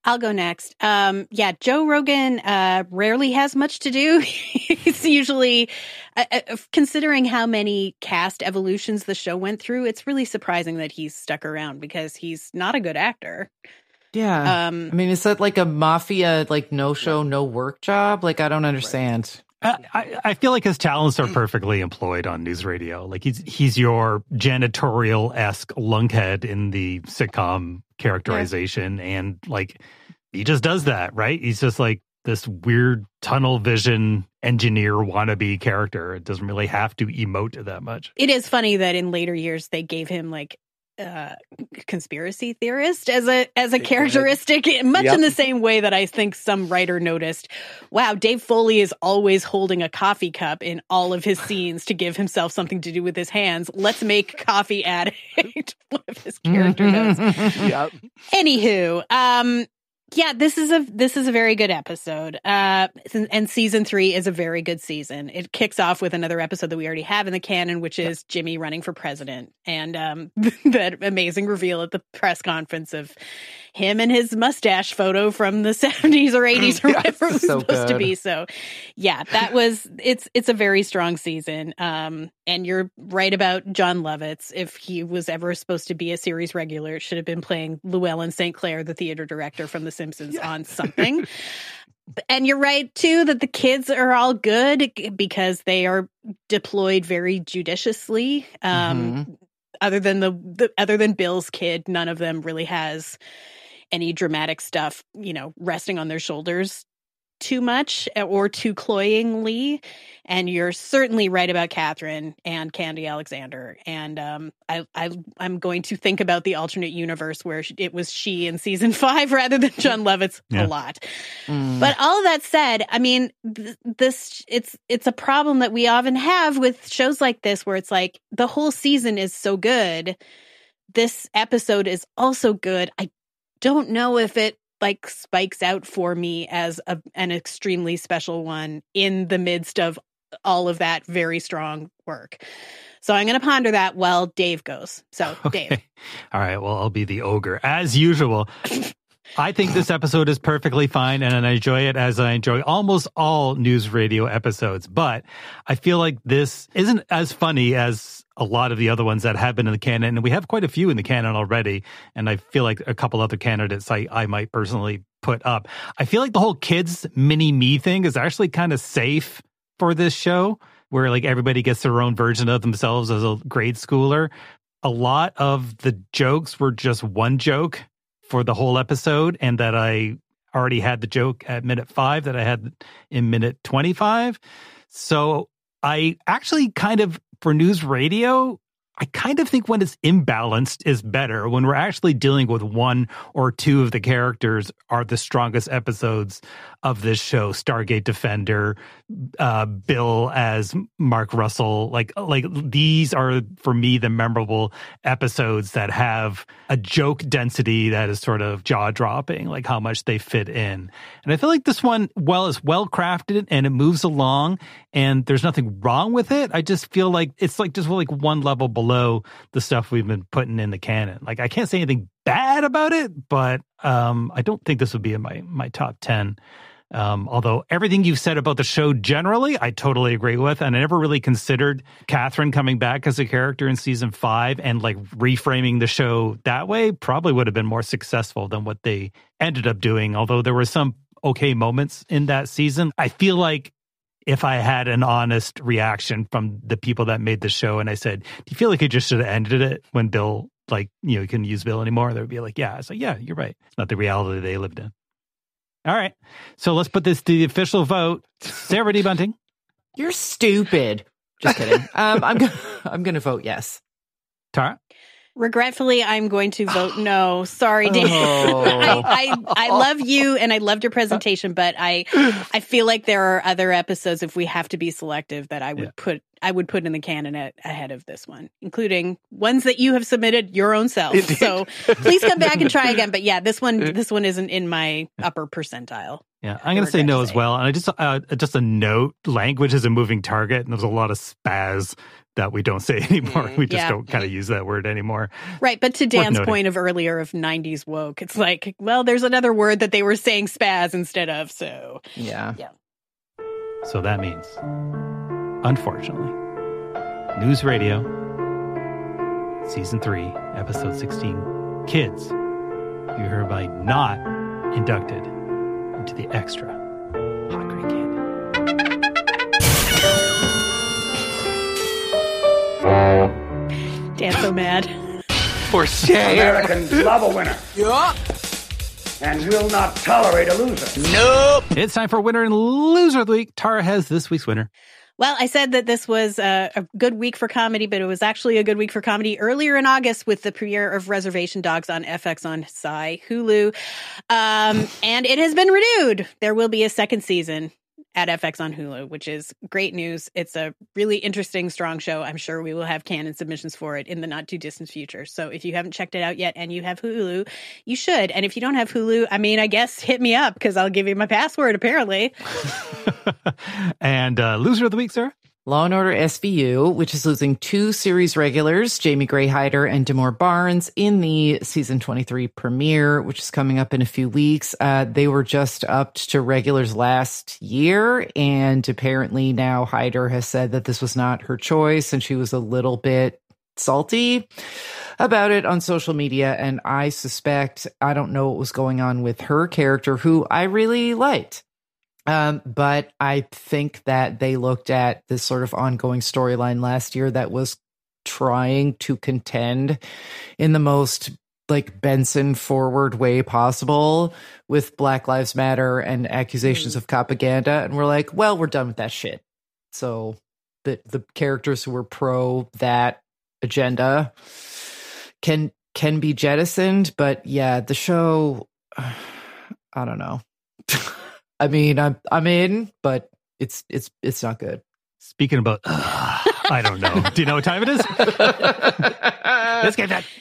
I'll go next. Um, yeah, Joe Rogan uh, rarely has much to do. It's usually, uh, uh, considering how many cast evolutions the show went through, it's really surprising that he's stuck around because he's not a good actor. Yeah. Um, I mean, is that like a mafia, like no show, no work job? Like, I don't understand. I, I feel like his talents are perfectly employed on news radio. Like he's he's your janitorial-esque lunkhead in the sitcom characterization, yeah. and like he just does that, right? He's just like this weird tunnel vision engineer wannabe character. It doesn't really have to emote that much. It is funny that in later years they gave him like uh conspiracy theorist as a as a characteristic, much yep. in the same way that I think some writer noticed, wow, Dave Foley is always holding a coffee cup in all of his scenes to give himself something to do with his hands. Let's make coffee addict one of his character notes. Yep. Anywho, um yeah, this is a this is a very good episode. Uh, and season three is a very good season. It kicks off with another episode that we already have in the canon, which is Jimmy running for president, and um, that amazing reveal at the press conference of him and his mustache photo from the seventies or eighties or yes, whatever it was so supposed good. to be. So, yeah, that was it's it's a very strong season. Um, and you're right about John Lovitz. If he was ever supposed to be a series regular, it should have been playing Llewellyn Saint Clair, the theater director from The Simpsons, yeah. on something. And you're right, too, that the kids are all good because they are deployed very judiciously. Um, mm-hmm. Other than the, the other than Bill's kid, none of them really has any dramatic stuff, you know, resting on their shoulders too much or too cloyingly. And you're certainly right about Catherine and Candy Alexander. And um, I, I, I'm going to think about the alternate universe where it was she in season five rather than John Lovitz yeah. a lot. Mm. But all of that said, I mean, th- this it's it's a problem that we often have with shows like this, where it's like the whole season is so good. This episode is also good. I don't know if it like spikes out for me as a, an extremely special one in the midst of all of that very strong work. So I'm going to ponder that while Dave goes. So okay. Dave. All right. Well, I'll be the ogre as usual. I think this episode is perfectly fine, and I enjoy it as I enjoy almost all news radio episodes. But I feel like this isn't as funny as a lot of the other ones that have been in the canon, and we have quite a few in the canon already. And I feel like a couple other candidates I, I might personally put up. I feel like the whole kids mini-me thing is actually kind of safe for this show, where like everybody gets their own version of themselves as a grade schooler. A lot of the jokes were just one joke for the whole episode, and that I already had the joke at minute five that I had in minute twenty-five. So I actually kind of, for news radio, I kind of think when it's imbalanced is better. When we're actually dealing with one or two of the characters are the strongest episodes of this show. Stargate Defender, uh, Bill as Mark Russell. Like, like these are, for me, the memorable episodes that have a joke density that is sort of jaw-dropping, like how much they fit in. And I feel like this one, well, is well-crafted and it moves along and there's nothing wrong with it. I just feel like it's like just like one level below the stuff we've been putting in the canon. Like, I can't say anything bad about it, but um, I don't think this would be in my, my top ten. Um, although everything you've said about the show generally, I totally agree with. And I never really considered Catherine coming back as a character in season five and like reframing the show that way probably would have been more successful than what they ended up doing. Although there were some okay moments in that season. I feel like if I had an honest reaction from the people that made the show and I said, do you feel like it just should have ended it when Bill, like, you know, you couldn't use Bill anymore? They would be like, yeah. It's like, yeah, you're right. It's not the reality they lived in. All right. So let's put this to the official vote. Sarah D. Bunting. You're stupid. Just kidding. um, I'm gonna, I'm going to vote yes. Tara? Regretfully, I'm going to vote no. Sorry, Dave. Oh. I, I I love you and I loved your presentation, but I I feel like there are other episodes, if we have to be selective, that I would yeah. put I would put in the canon at, ahead of this one, including ones that you have submitted your own self. Indeed. So please come back and try again. But yeah, this one this one isn't in my upper percentile. Yeah, I'm going to say no as well. And I just uh, just a note: language is a moving target, and there's a lot of spaz that we don't say anymore. We just Yeah. don't kind of use that word anymore. Right, but to Dan's noting. point of earlier of nineties woke, it's like, well, there's another word that they were saying spaz instead of, so. Yeah. Yeah. So that means, unfortunately, News Radio, Season three, Episode sixteen, Kids, you are hereby not inducted into the extra Hot Great Candy. Dan's so mad. For shame. Americans love a winner. Yeah. And will not tolerate a loser. Nope. It's time for Winner and Loser of the Week. Tara has this week's winner. Well, I said that this was a, a good week for comedy, but it was actually a good week for comedy earlier in August with the premiere of Reservation Dogs on F X on Sci Hulu. Um, and it has been renewed. There will be a second season at F X on Hulu, which is great news. It's a really interesting, strong show. I'm sure we will have canon submissions for it in the not too distant future. So if you haven't checked it out yet and you have Hulu, you should. And if you don't have Hulu, I mean, I guess hit me up because I'll give you my password, apparently. And uh, Loser of the Week, Sarah? Law and Order S V U, which is losing two series regulars, Jamie Gray Hyder and Demore Barnes, in the season twenty-three premiere, which is coming up in a few weeks. Uh, they were just upped to regulars last year, and apparently now Hyder has said that this was not her choice, and she was a little bit salty about it on social media. And I suspect, I don't know what was going on with her character, who I really liked. Um, but I think that they looked at this sort of ongoing storyline last year that was trying to contend in the most like Benson forward way possible with Black Lives Matter and accusations of propaganda. And we're like, well, we're done with that shit. So the, the characters who were pro that agenda can, can be jettisoned. But yeah, the show, I don't know. I mean, I'm I'm in, but it's it's it's not good. Speaking about, uh, I don't know. Do you know what time it is? Let's get that.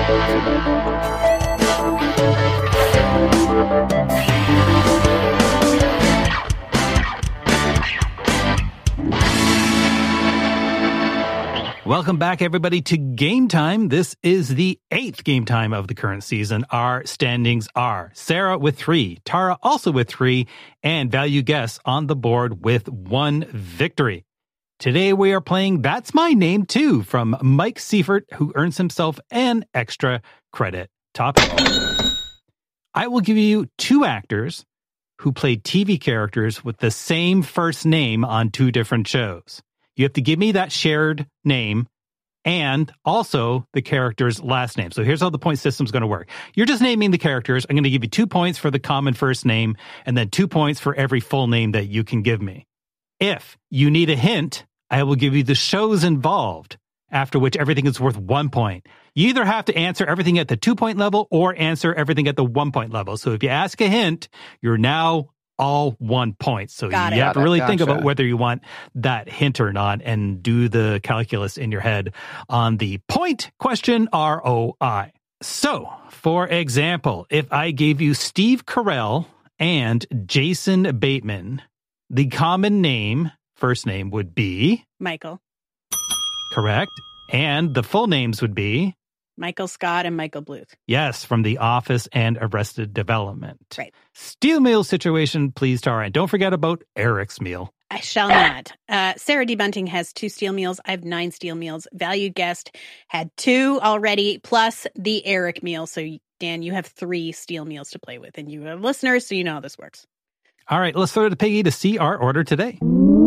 Welcome back, everybody, to Game Time. This is the eighth Game Time of the current season. Our standings are Sarah with three, Tara also with three, and Value Guess on the board with one victory. Today we are playing That's My Name Too from Mike Seifert, who earns himself an extra credit topic. I will give you two actors who played T V characters with the same first name on two different shows. You have to give me that shared name and also the character's last name. So here's how the point system is going to work. You're just naming the characters. I'm going to give you two points for the common first name and then two points for every full name that you can give me. If you need a hint, I will give you the shows involved, after which everything is worth one point. You either have to answer everything at the two-point level or answer everything at the one-point level. So if you ask a hint, you're now all one point. So Got you it. have to Got it. really think Gotcha. about whether you want that hint or not and do the calculus in your head on the point question R O I. So, for example, if I gave you Steve Carell and Jason Bateman, the common name, first name would be? Michael. Correct. And the full names would be? Michael Scott and Michael Bluth. Yes, from The Office and Arrested Development. Right. Steel meal situation, please, Tara. And don't forget about Eric's meal. I shall not. Uh, Sarah D. Bunting has two steel meals. I have nine steel meals. Valued guest had two already, plus the Eric meal. So, Dan, you have three steel meals to play with. And you have listeners, so you know how this works. All right, let's throw it to Piggy to see our order today.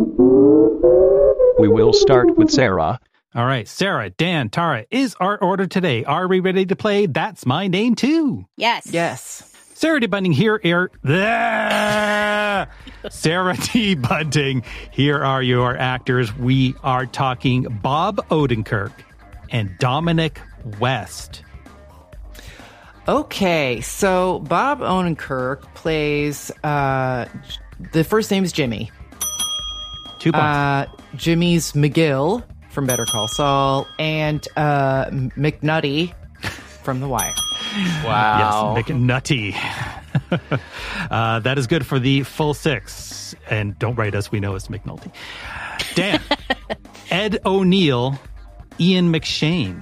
We will start with Sarah. All right, Sarah, Dan, Tara, is our order today. Are we ready to play That's My Name Too? Yes. Yes. Sarah D. Bunting here. Air, Sarah D. Bunting, here are your actors. We are talking Bob Odenkirk and Dominic West. Okay, so Bob Odenkirk plays, uh, the first name is Jimmy. Two points. Uh, Jimmy's McGill from Better Call Saul, and uh, McNutty from The Wire. Wow. Yes, McNutty. uh, that is good for the full six. And don't write us, we know it's McNulty. Dan. Ed O'Neill, Ian McShane.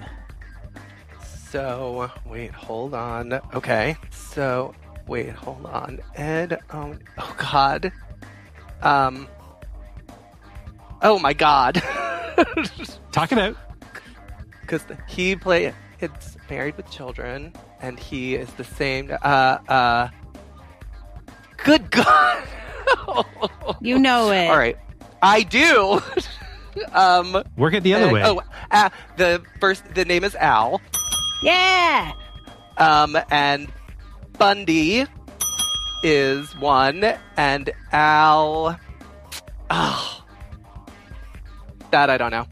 So, wait, hold on. Okay. So, wait, hold on. Ed, oh, oh God. Um. Oh my God. Talk it out. Because he play it's Married with Children, and he is the same. Uh, uh. Good God. You know it. All right, I do. um, Work it the other and, way. Oh, uh, the first, the name is Al. Yeah. Um, and Bundy is one, and Al. Oh, that I don't know.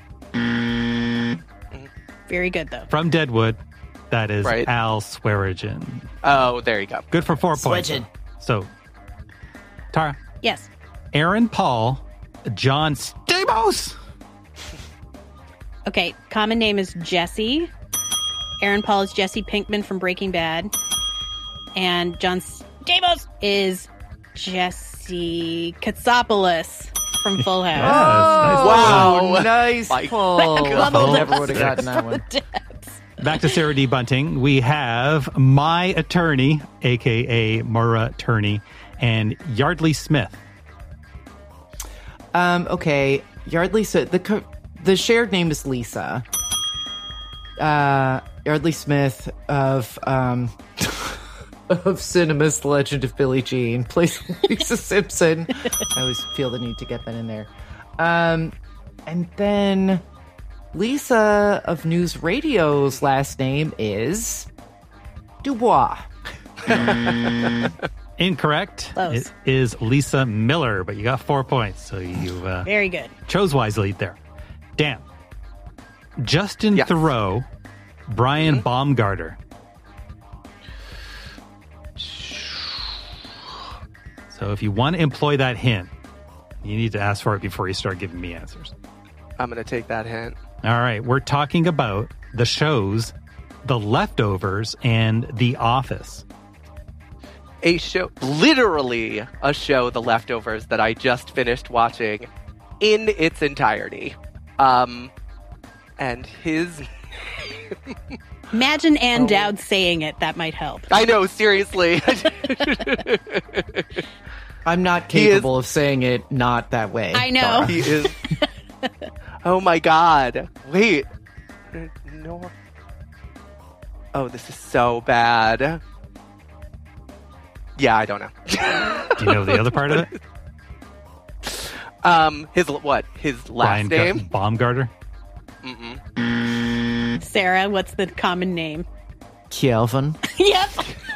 Very good though. From Deadwood, that is Right. Al Swearingen. Oh, there you go. Good for four points. Switching. So, Tara. Yes. Aaron Paul, John Stamos. Okay, common name is Jesse. Aaron Paul is Jesse Pinkman from Breaking Bad. And John Stamos is Jesse Katsopoulos from Full House. Oh, Wow. nice My pull. God. I never would have gotten that one. Back to Sarah D. Bunting. We have My Attorney, a k a. Maura Turney, and Yardley Smith. Um, okay, Yardley. So the co- the shared name is Lisa. Uh, Yardley Smith of um of Cinema's The Legend of Billie Jean plays Lisa Simpson. I always feel the need to get that in there. Um, and then Lisa of News Radio's last name is Dubois. Incorrect. Close. It is Lisa Miller, but you got four points, so you uh, Very good. chose wisely there. Dan. Justin Yes. Theroux, Brian Baumgarter. So if you want to employ that hint, you need to ask for it before you start giving me answers. I'm going to take that hint. All right, we're talking about the shows The Leftovers and The Office. A show, literally a show, The Leftovers, that I just finished watching in its entirety. Um, and his... Imagine Ann Oh. Dowd saying it. That might help. I know, seriously. I'm not He is- capable of saying it not that way. I know. Tara. He is... Oh my God. Wait. No. Oh, this is so bad. Yeah, I don't know. Do you know the other part of it? Um, his what? His last Brian name? Gu- Baumgarter? Mm-mm. Sarah, what's the common name? Kelvin. Yep.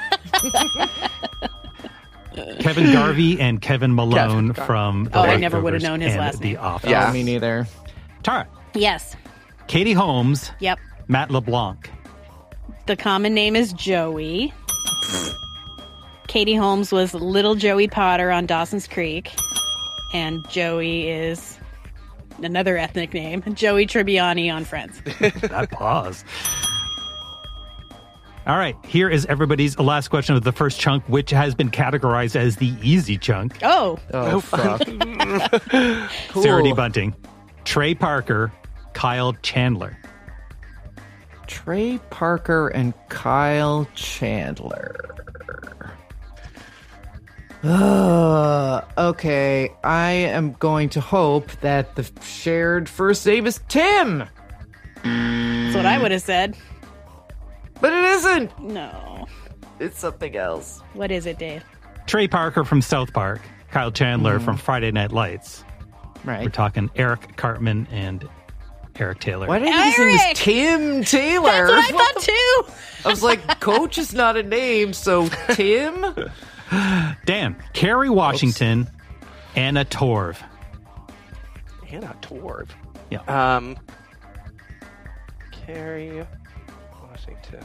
Kevin Garvey and Kevin Malone Kevin Gar- from The Oh, I Leftovers never would've known his and last The name. Office. Yeah. Oh, me neither. Tara. Yes. Katie Holmes, Yep. Matt LeBlanc. The common name is Joey. Katie Holmes was little Joey Potter on Dawson's Creek. And Joey is another ethnic name. Joey Tribbiani on Friends. That pause. All right, here is everybody's last question of the first chunk, which has been categorized as the easy chunk. Oh. Oh, fuck. Cool. Sarah D. Bunting, Trey Parker, Kyle Chandler. Trey Parker and Kyle Chandler. Uh, okay, I am going to hope that the shared first name is Tim. That's what I would have said. But it isn't. No. It's something else. What is it, Dave? Trey Parker from South Park, Kyle Chandler from Friday Night Lights. Right. We're talking Eric Cartman and Eric Taylor. Why did his name is Eric! Tim Taylor? That's what I thought too. I was like, Coach is not a name, so Tim? Dan, Kerry Washington, Anna Torv. Anna Torv. Yeah. Um, Kerry Washington.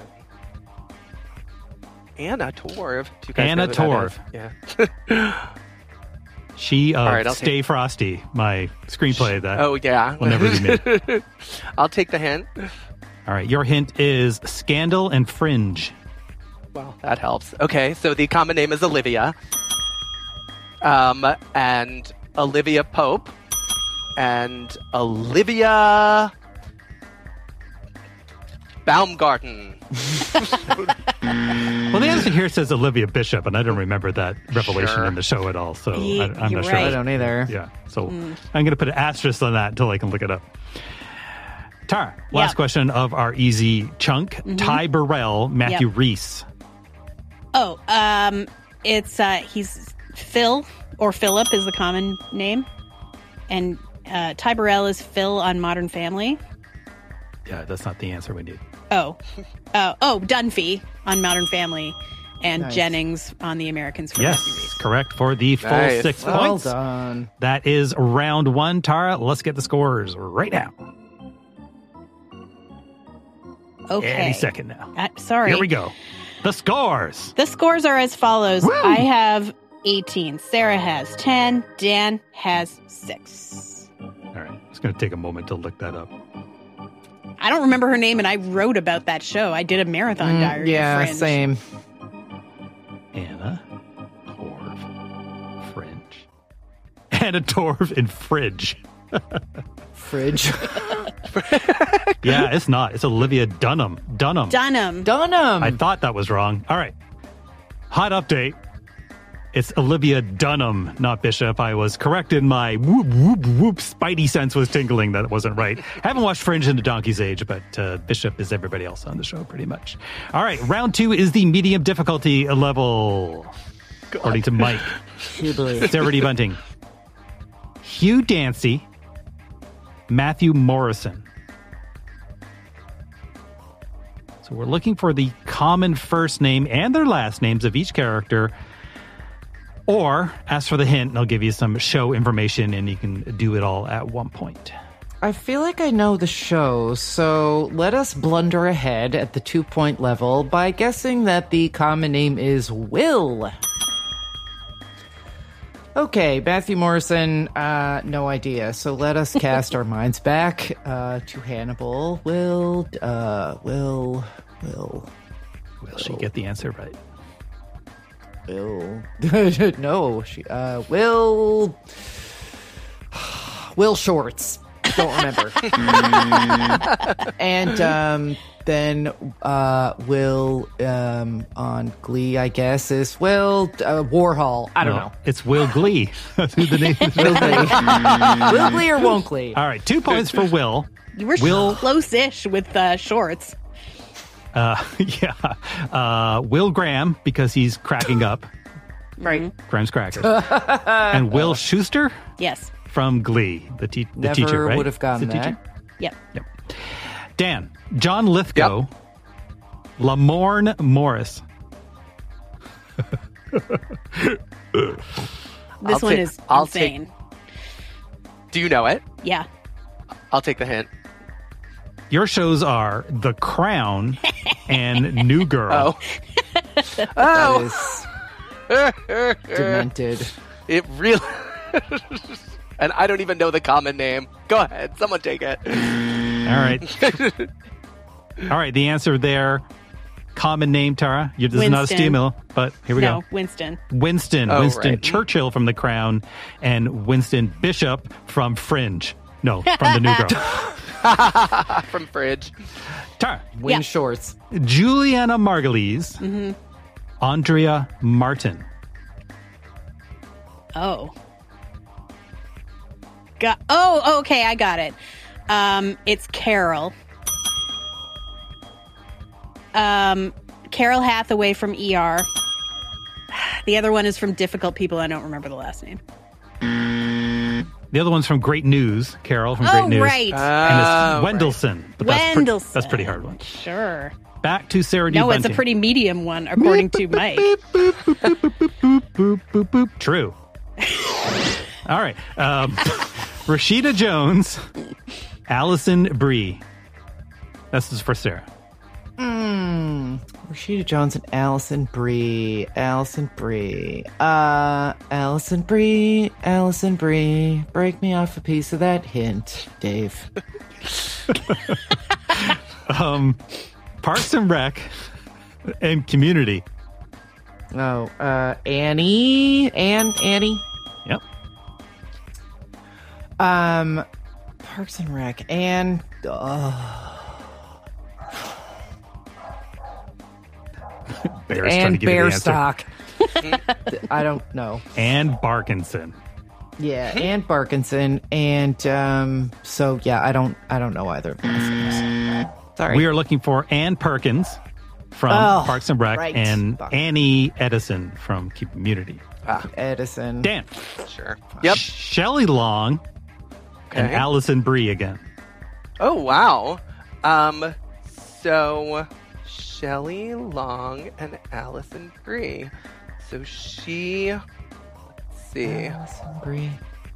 Anna Torv. Do you guys Anna know who that Torv. is? Yeah. She of All right, I'll Stay take- Frosty, my screenplay that Oh, yeah. will never be made. I'll take the hint. All right, your hint is Scandal and Fringe. Well, that helps. Okay, so the common name is Olivia. Um, and Olivia Pope and Olivia Baumgarten. Well, the answer here says Olivia Bishop, and I don't remember that revelation Sure. in the show at all, so Ye- I, I'm you're not sure. right. I don't either. Yeah, so Mm. I'm going to put an asterisk on that until I can look it up. Tara, last Yeah. question of our easy chunk. Mhm. Ty Burrell, Matthew Yep. Reese. Oh, um, it's uh, he's Phil or Philip is the common name, and uh, Ty Burrell is Phil on Modern Family. Yeah, that's not the answer we need. Oh, oh, oh, Dunphy on Modern Family, and Nice. Jennings on The Americans. For Yes, Matthew Reese. correct for the full Nice. six Well points. done. That is round one. Tara, let's get the scores right now. Okay. Any second now. Uh, sorry. Here we go. The scores. The scores are as follows. I have eighteen. Sarah has ten. Dan has six. All right. It's going to take a moment to look that up. I don't remember her name, and I wrote about that show. I did a marathon Mm, diary. of yeah, Fringe. same. Anna Torv Fringe. Anna Torv in Fridge. Fridge. Yeah, it's not. It's Olivia Dunham. Dunham. Dunham. Dunham. I thought that was wrong. All right. Hot update. It's Olivia Dunham, not Bishop. I was corrected. My whoop, whoop, whoop spidey sense was tingling that it wasn't right. Haven't watched Fringe in a donkey's age, but uh, Bishop is everybody else on the show pretty much. All right. Round two is the medium difficulty level, according to Mike. Sarah D. Bunting. Hugh Dancy. Matthew Morrison. So we're looking for the common first name and their last names of each character, or ask for the hint and I'll give you some show information and you can do it all at one point. I feel like I know the show, so let us blunder ahead at the two-point level by guessing that the common name is Will. Okay, Matthew Morrison, uh, no idea. So let us cast our minds back uh, to Hannibal. Will, uh, Will, Will. Will she get the answer right? Will. No, she, uh, Will. Will Shorts. Don't remember. And um, then uh, Will um, on Glee, I guess, is Will uh, Warhol. I don't No, know. It's Will Glee. That's who the name is. Will Glee. Will Glee or won't Glee? All right, two points for Will. You were Will, close-ish with uh, shorts. uh, yeah, uh, Will Graham because he's cracking up. Right. Graham's crackers. And Will Schuster Yes. from Glee, the, te- the Never teacher, right? would have gotten The that. teacher? Yep. Yep. Dan, John Lithgow, Lamorne Morris. This I'll one take- is I'll take- insane. Do you know it? Yeah. I'll take the hint. Your shows are The Crown and New Girl. Oh. Oh. That is Demented. It really. And I don't even know the common name. Go ahead, someone take it. All right. All right, the answer there. Common name, Tara. You, this is not a Winston. steam mill, but here we no, go. Winston. Winston. Oh, Winston right. Churchill from The Crown and Winston Bishop from Fringe. No, from The New Girl. From Fridge. Tara. Wing Yeah. shorts. Juliana Margulies. Mm-hmm. Andrea Martin. Oh. Got. Oh, okay, I got it. Um, it's Carol. Um, Carol Hathaway from E R. The other one is from Difficult People. I don't remember the last name. The other one's from Great News. Carol from Oh, Great News. right. And it's Wendelson. But that's, pre- Wendelson. that's a pretty hard one. Sure. Back to Sarah D. No, it's a Bunting. pretty medium one, according to Mike. Boop, boop, boop. True. All right. Um, Rashida Jones, Allison Brie. This is for Sarah. Hmm. Rashida Jones and Allison Brie. Allison Brie. Uh, Allison Brie. Allison Brie. Break me off a piece of that hint, Dave. Um, Parks and Rec and Community. Oh, uh, Annie. Ann, Annie. Yep. Um, Parks and Rec and uh, Bear's trying to and give you the answer. Bearstock. I don't know. And Barkinson. Yeah, and Barkinson, and um, so yeah, I don't, I don't know either of those. Sorry, We are looking for Ann Perkins from Oh, Parks and Rec right. and Fuck. Annie Edison from Community. Ah, Edison. Dan. Sure. Yep. Shelley Long and Okay. Allison Brie again. Oh, wow. Um, so Shelley Long and Allison Brie. So she, let's see. Allison Brie.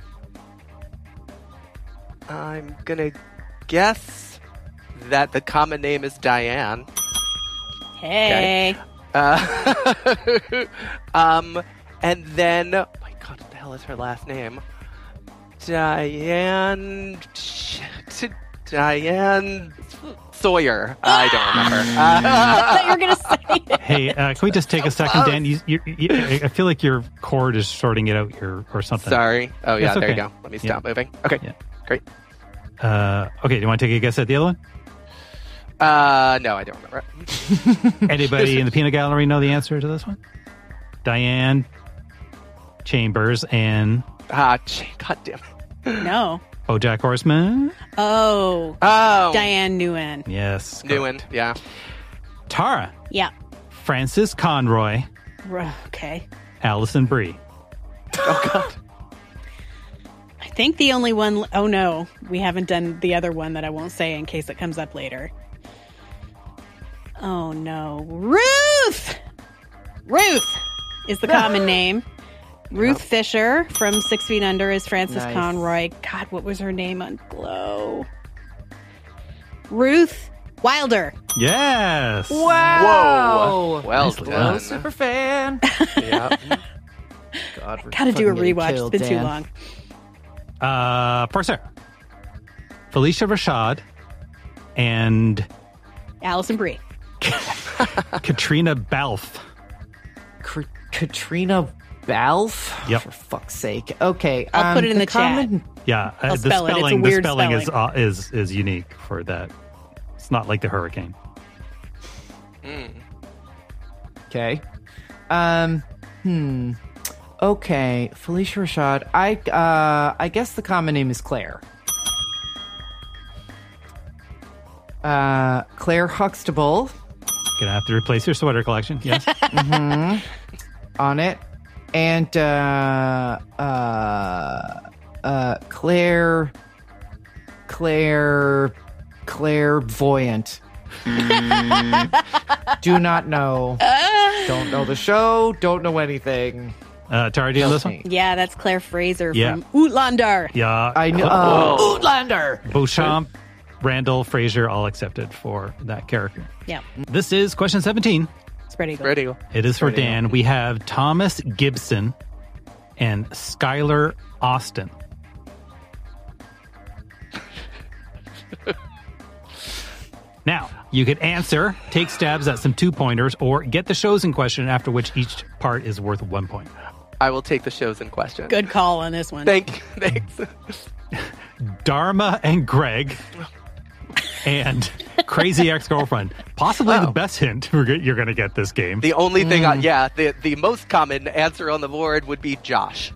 I'm gonna guess that the common name is Diane. Hey. Uh, um, and then, oh my God, what the hell is her last name? Diane, Diane Sawyer. I don't remember. I thought you were going to say it. Hey, uh, can we just take a second, Dan? You, you, you, I feel like your cord is sorting it out here or something. Sorry. Oh, yeah, That's there okay. you go. Let me stop Yeah. moving. Okay, Yeah. great. Uh, okay, do you want to take a guess at the other one? Uh, no, I don't remember it. Anybody in the peanut gallery know the answer to this one? Diane Chambers and Ah, gee, God damn it. No. BoJack Horseman. Oh. Oh. Diane Nguyen. Yes. Newen, yeah. Tara. Yeah. Francis Conroy. R- Okay. Allison Brie. Oh, God. I think the only one. Oh, no. We haven't done the other one that I won't say in case it comes up later. Oh, no. Ruth! Ruth is the common name. Ruth Fisher from Six Feet Under is Francis Nice. Conroy. God, what was her name on Glow? Ruth Wilder. Yes. Wow! Whoa. Well Nicely done. done. Super fan. Yeah. God, we're Gotta do a fucking getting rewatch. killed, It's been too Dan. long. Uh, for Sarah. Felicia Rashad and Allison Brie. Katrina Balfe. K- Katrina Balfe? Yep. For fuck's sake. Okay. I'll um, put it in the, common- chat. Yeah, uh, I'll the spell it. It's a spelling, weird the spelling, is spelling. uh, is is unique for that. It's not like the hurricane. Mm. Okay. Um. Hmm. Okay. Felicia Rashad. I. Uh. I guess the common name is Claire. Uh. Claire Huxtable. Gonna have to replace your sweater collection. Yes. Mm-hmm. On it, and uh. Uh. Uh. Claire. Claire. Clairvoyant. Do not know. Don't know the show. Don't know anything. Uh, Tara, do you know this one? Yeah, that's Claire Fraser Yeah. from Outlander. Yeah. I know. Uh, Outlander. Beauchamp, Randall, Fraser, all accepted for that character. Yeah. This is question seventeen. Spread eagle. Spread eagle. It is for Spread eagle. Dan. We have Thomas Gibson and Skylar Austin. Now, you could answer, take stabs at some two pointers, or get the shows in question, after which each part is worth one point. I will take the shows in question. Good call on this one. Thank Thanks. Dharma and Greg and Crazy Ex-Girlfriend. Possibly Oh. the best hint we're g- you're going to get this game. The only thing, I, Mm. yeah, the, the most common answer on the board would be Josh.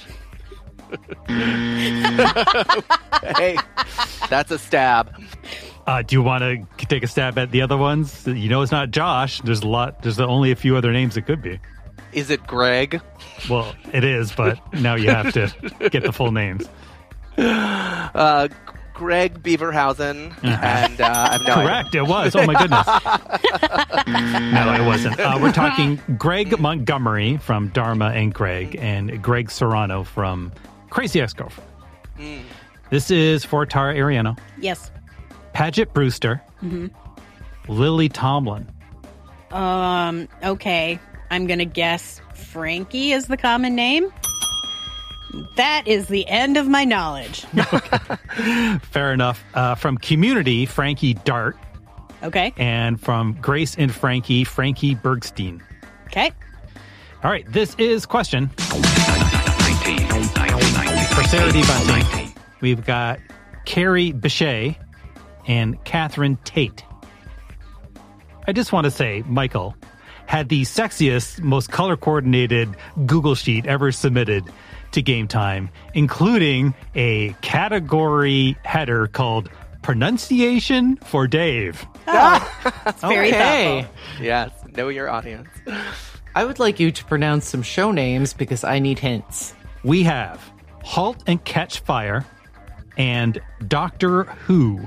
Hey, that's a stab. Uh, do you want to take a stab at the other ones? You know it's not Josh. There's a lot. There's only a few other names it could be. Is it Greg? Well, it is, but now you have to get the full names. Uh, Greg Beaverhausen. And uh, I have no Correct, idea. it was. Oh my goodness. No, it wasn't. Uh, we're talking Greg Montgomery from Dharma and Greg, and Greg Serrano from Crazy Ex-Girlfriend. Mm. This is for Tara Ariano. Yes. Paget Brewster, Mm-hmm. Lily Tomlin. Um. Okay. I'm gonna guess Frankie is the common name. That is the end of my knowledge. Fair enough. Uh, from Community, Frankie Dart. Okay. And from Grace and Frankie, Frankie Bergstein. Okay. All right, this is question for Sarah D. Bunting. we've got Carrie Bechet and Catherine Tate. I just want to say, Michael had the sexiest, most color-coordinated Google sheet ever submitted to Game Time, including a category header called Pronunciation for Dave. Oh, that's very Okay. thoughtful. Yes, know your audience. I would like you to pronounce some show names because I need hints. We have Halt and Catch Fire and Doctor Who.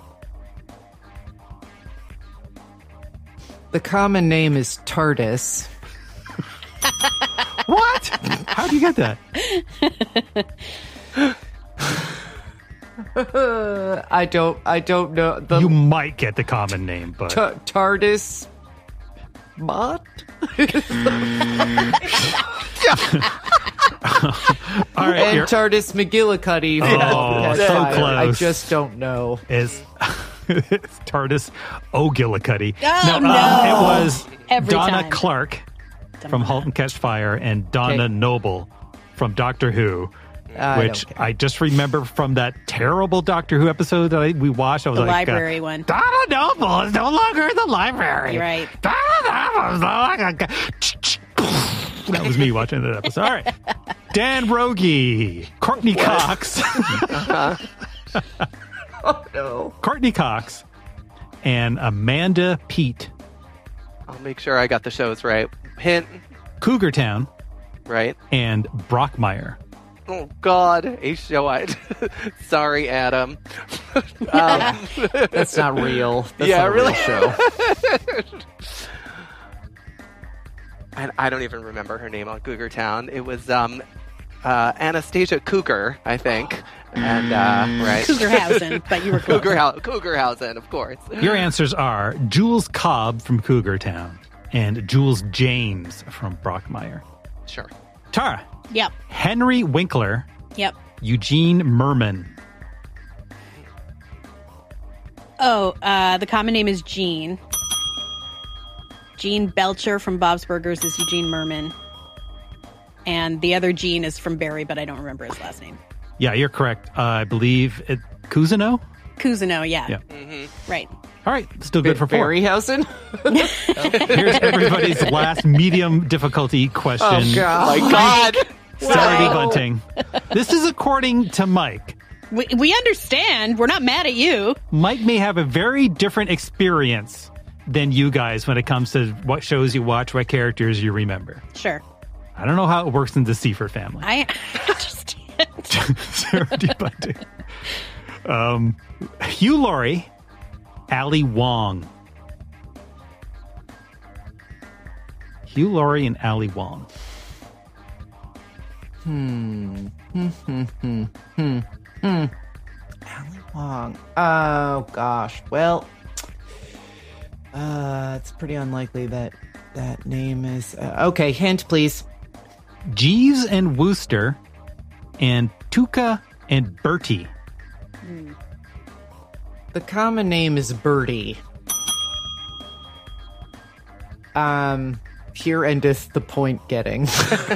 The common name is TARDIS. What? How do you get that? I don't. I don't know. The You might get the common name, but Ta- TARDIS bot. all right, And you're- TARDIS McGillicuddy. from Oh, Catch so Fire. close. I just don't know. is it's TARDIS O'Gillicuddy. Oh, um, no. it was Every Donna time. Clark from *Halt and Catch Fire* and Donna Okay. Noble from Doctor Who, I which don't care. I just remember from that terrible Doctor Who episode that I, we watched. I was The like, library uh, one. Donna Noble is no longer in the library. You're right. Donna Noble is no longer. That was me watching that episode. All right, Dan Rogie, Courtney Cox. Oh no. Courtney Cox and Amanda Pete. I'll make sure I got the shows right. Hint, Cougar Town right? and Brockmire. Oh, God. A show I... Sorry, Adam. um, That's not real. That's yeah, not a real really. show. And I don't even remember her name on Cougar Town. It was um, uh, Anastasia Cougar, I think. And, uh, right. Cougarhausen, but you were close. Cougar Hou- Cougarhausen, of course. Your answers are Jules Cobb from Cougar Town and Jules James from Brockmire. Sure. Tara. Yep. Henry Winkler, Yep. Eugene Merman. Oh, uh, the common name is Gene. Gene Belcher from Bob's Burgers is Eugene Merman. And the other Gene is from Barry, but I don't remember his last name. Yeah, you're correct. Uh, I believe it Cousineau? Cousineau, yeah. Yeah. Mm-hmm. Right. All right, still good for four. Barryhausen? Here's everybody's last medium difficulty question. Oh, God. My God. Saturday Wow. Bunting. This is according to Mike. We, we understand. We're not mad at you. Mike may have a very different experience than you guys when it comes to what shows you watch, what characters you remember. Sure. I don't know how it works in the Seifert family. I understand. Sarah D. Bunting. Um, Hugh Laurie, Ali Wong. Hugh Laurie and Ali Wong. Hmm. Hmm. Hmm. Hmm. Hmm. Hmm. Ali Wong. Oh gosh. Well, uh, it's pretty unlikely that that name is. Uh, okay, hint, please. Jeeves and Wooster, and Tuca and Bertie. The common name is Birdie. Um, here endeth the point getting.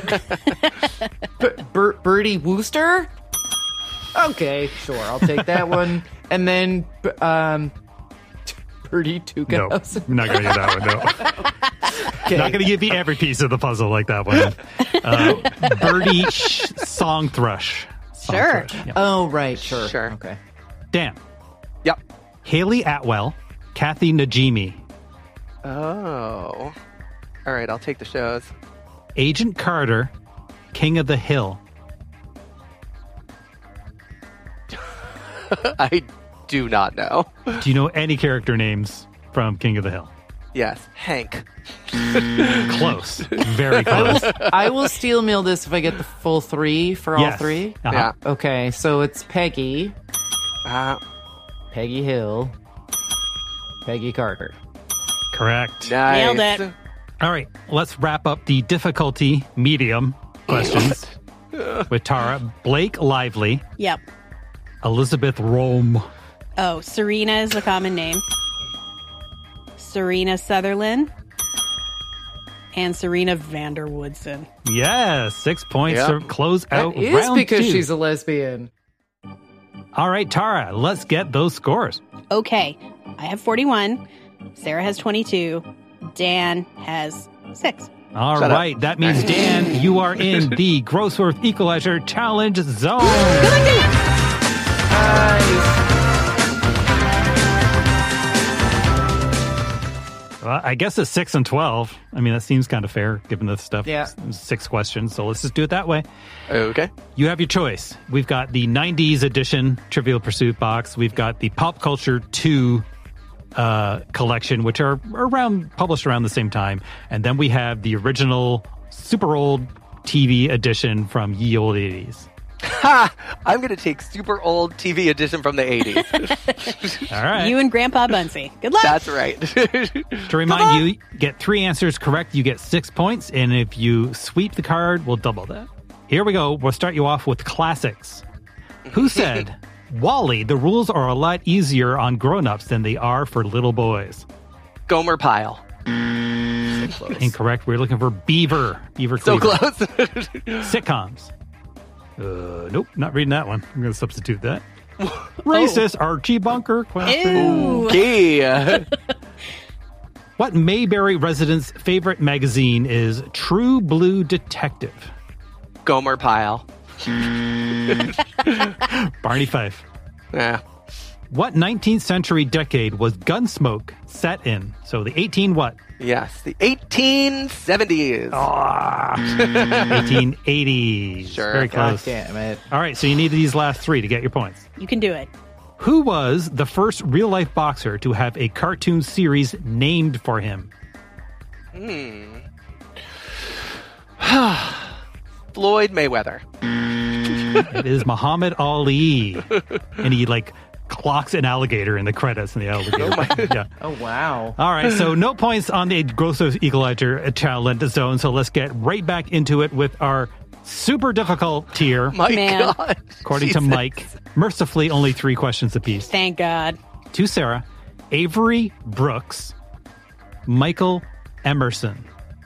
B- Bir- Birdie Wooster? Okay, sure, I'll take that one. And then, b- um, Birdie Tuca. No, I'm not going to get that one, no. Okay. Not going to give you every piece of the puzzle like that one. Uh, Birdie Sh- Song Thrush. Song Sure. Thrush, yeah. Oh, right, sure. Sure. Okay. Dan. Yep. Haley Atwell, Kathy Najimy, Oh. All right, I'll take the shows. Agent Carter, King of the Hill. I do not know. Do you know any character names from King of the Hill? Yes, Hank. Close. Very I close. will, I will steel mail this if I get the full three for all Yes. three. Uh-huh. Yeah. Okay, so it's Peggy, Uh, Peggy Hill, Peggy Carter. Correct. nice. Nailed it. All right, let's wrap up the difficulty medium questions with Tara. Blake Lively, Yep. Elizabeth Rome, Oh, Serena is the common name. Serena Sutherland. And Serena Vanderwoodson. yes, six points Yep. to close That out is round because two. she's a lesbian. All right, Tara, let's get those scores. Okay. I have forty-one. Sarah has twenty-two. Dan has six. All Shut right, up. that means, Dan, you are in the Grossworth Equalizer Challenge Zone. Well, I guess it's six and twelve. I mean, that seems kind of fair given the stuff. Yeah. Six questions, so let's just do it that way. Okay. You have your choice. We've got the nineties edition Trivial Pursuit box. We've got the Pop Culture two uh, collection, which are around published around the same time. And then we have the original super old T V edition from ye old eighties. Ha! I'm going to take super old T V edition from the eighties. All right. You and Grandpa Bunsey. Good luck. That's right. To remind you, get three answers correct, you get six points. And if you sweep the card, we'll double that. Here we go. We'll start you off with classics. Who said, Wally, the rules are a lot easier on grown-ups than they are for little boys? Gomer Pyle. Incorrect. We're looking for Beaver. Beaver So Cleaver. close. Sitcoms. Uh, nope, not reading that one. I'm going to substitute that. Racist Archie Bunker question. Ew. Okay. What Mayberry resident's favorite magazine is True Blue Detective? Gomer Pyle. Barney Fife. Yeah. What nineteenth century decade was Gunsmoke set in? So the eighteen what? Yes, the eighteen seventies. eighteen eighties. Sure. Very God close. damn it. All right, so you need these last three to get your points. You can do it. Who was the first real-life boxer to have a cartoon series named for him? Hmm. Floyd Mayweather. It is Muhammad Ali. And he, like, clocks an alligator in the credits in the alligator. Oh, my- yeah. Oh, wow. All right, so no points on the Grossworth Equalizer Challenge Zone, so let's get right back into it with our super difficult tier. My Man. God. According to Jesus. Mike, mercifully only three questions apiece. Thank God. To Sarah, Avery Brooks, Michael Emerson.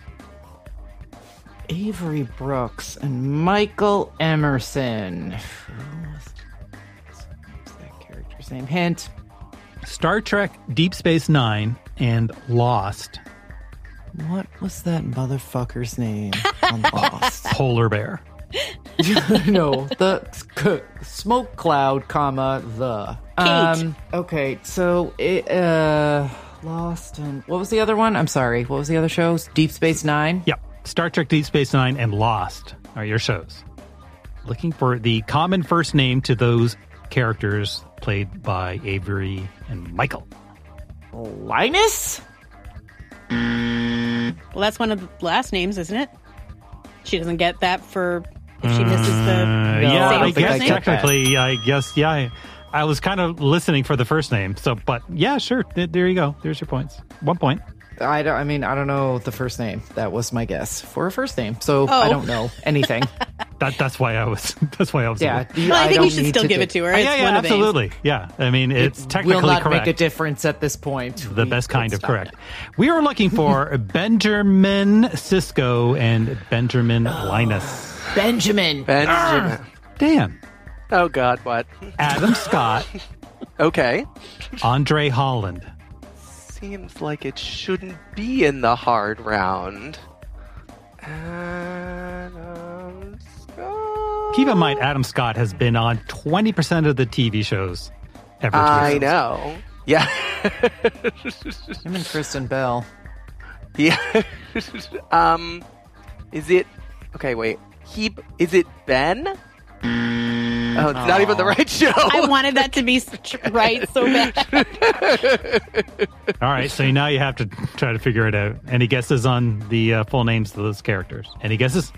Avery Brooks and Michael Emerson. What's that character's name? Hint. Star Trek, Deep Space Nine, and Lost. What was that motherfucker's name on Lost? Polar Bear. No, the c- smoke cloud, comma, the. Um, okay, so it, uh, Lost and what was the other one? I'm sorry. What was the other shows? Deep Space Nine? Yep. Star Trek, Deep Space Nine, and Lost are your shows. Looking for the common first name to those characters played by Avery and Michael. Linus? Well, that's one of the last names, isn't it? She doesn't get that for if she misses the. Uh, No, yeah, I don't I think guess I get that. technically, I guess, yeah. I, I was kind of listening for the first name, so, but yeah, sure. Th- there you go. There's your points. One point. I don't. I mean, I don't know the first name. That was my guess for a first name, so I Oh. don't know anything. That that's why I was. That's why I was. Yeah, Well, I, think don't you should need still to give do- it to her. Uh, It's yeah, yeah, one of the names. absolutely. Yeah, I mean, it's technically will not correct. make a difference at this point. The We best can kind of stop correct. it. We are looking for Benjamin Cisco and Benjamin Linus. Benjamin. Benjamin. Dan. Oh, God, what? Adam Scott. Okay. Andre Holland. Seems like it shouldn't be in the hard round. Adam Scott. Keep in mind, Adam Scott has been on twenty percent of the T V shows ever. I know. Yeah. Him and Kristen Bell. Yeah. um, is it? Okay, wait. He is it Ben? Oh, it's not even the right show. I wanted that to be s- right so bad. All right, so now you have to try to figure it out. Any guesses on the uh, full names of those characters? Any guesses?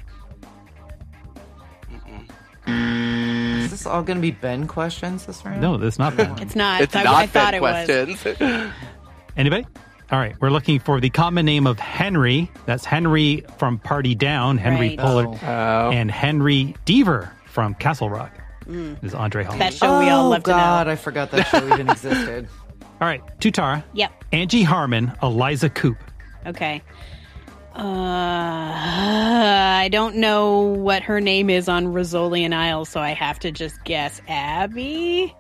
Is this all going to be Ben questions this round? No, that's not Ben. It's not. It's I, not I thought Ben it was. questions. Anybody? All right, we're looking for the common name of Henry. That's Henry from Party Down, Henry Right. Pollard, Oh. and Henry Deaver from Castle Rock. Mm. Is Andre Holland. That show we all Oh, love God, to know. I forgot that show even existed. All right, to Tara. Yep. Angie Harmon, Eliza Coop. Okay. Uh, I don't know what her name is on Rizzoli and Isles, so I have to just guess Abby.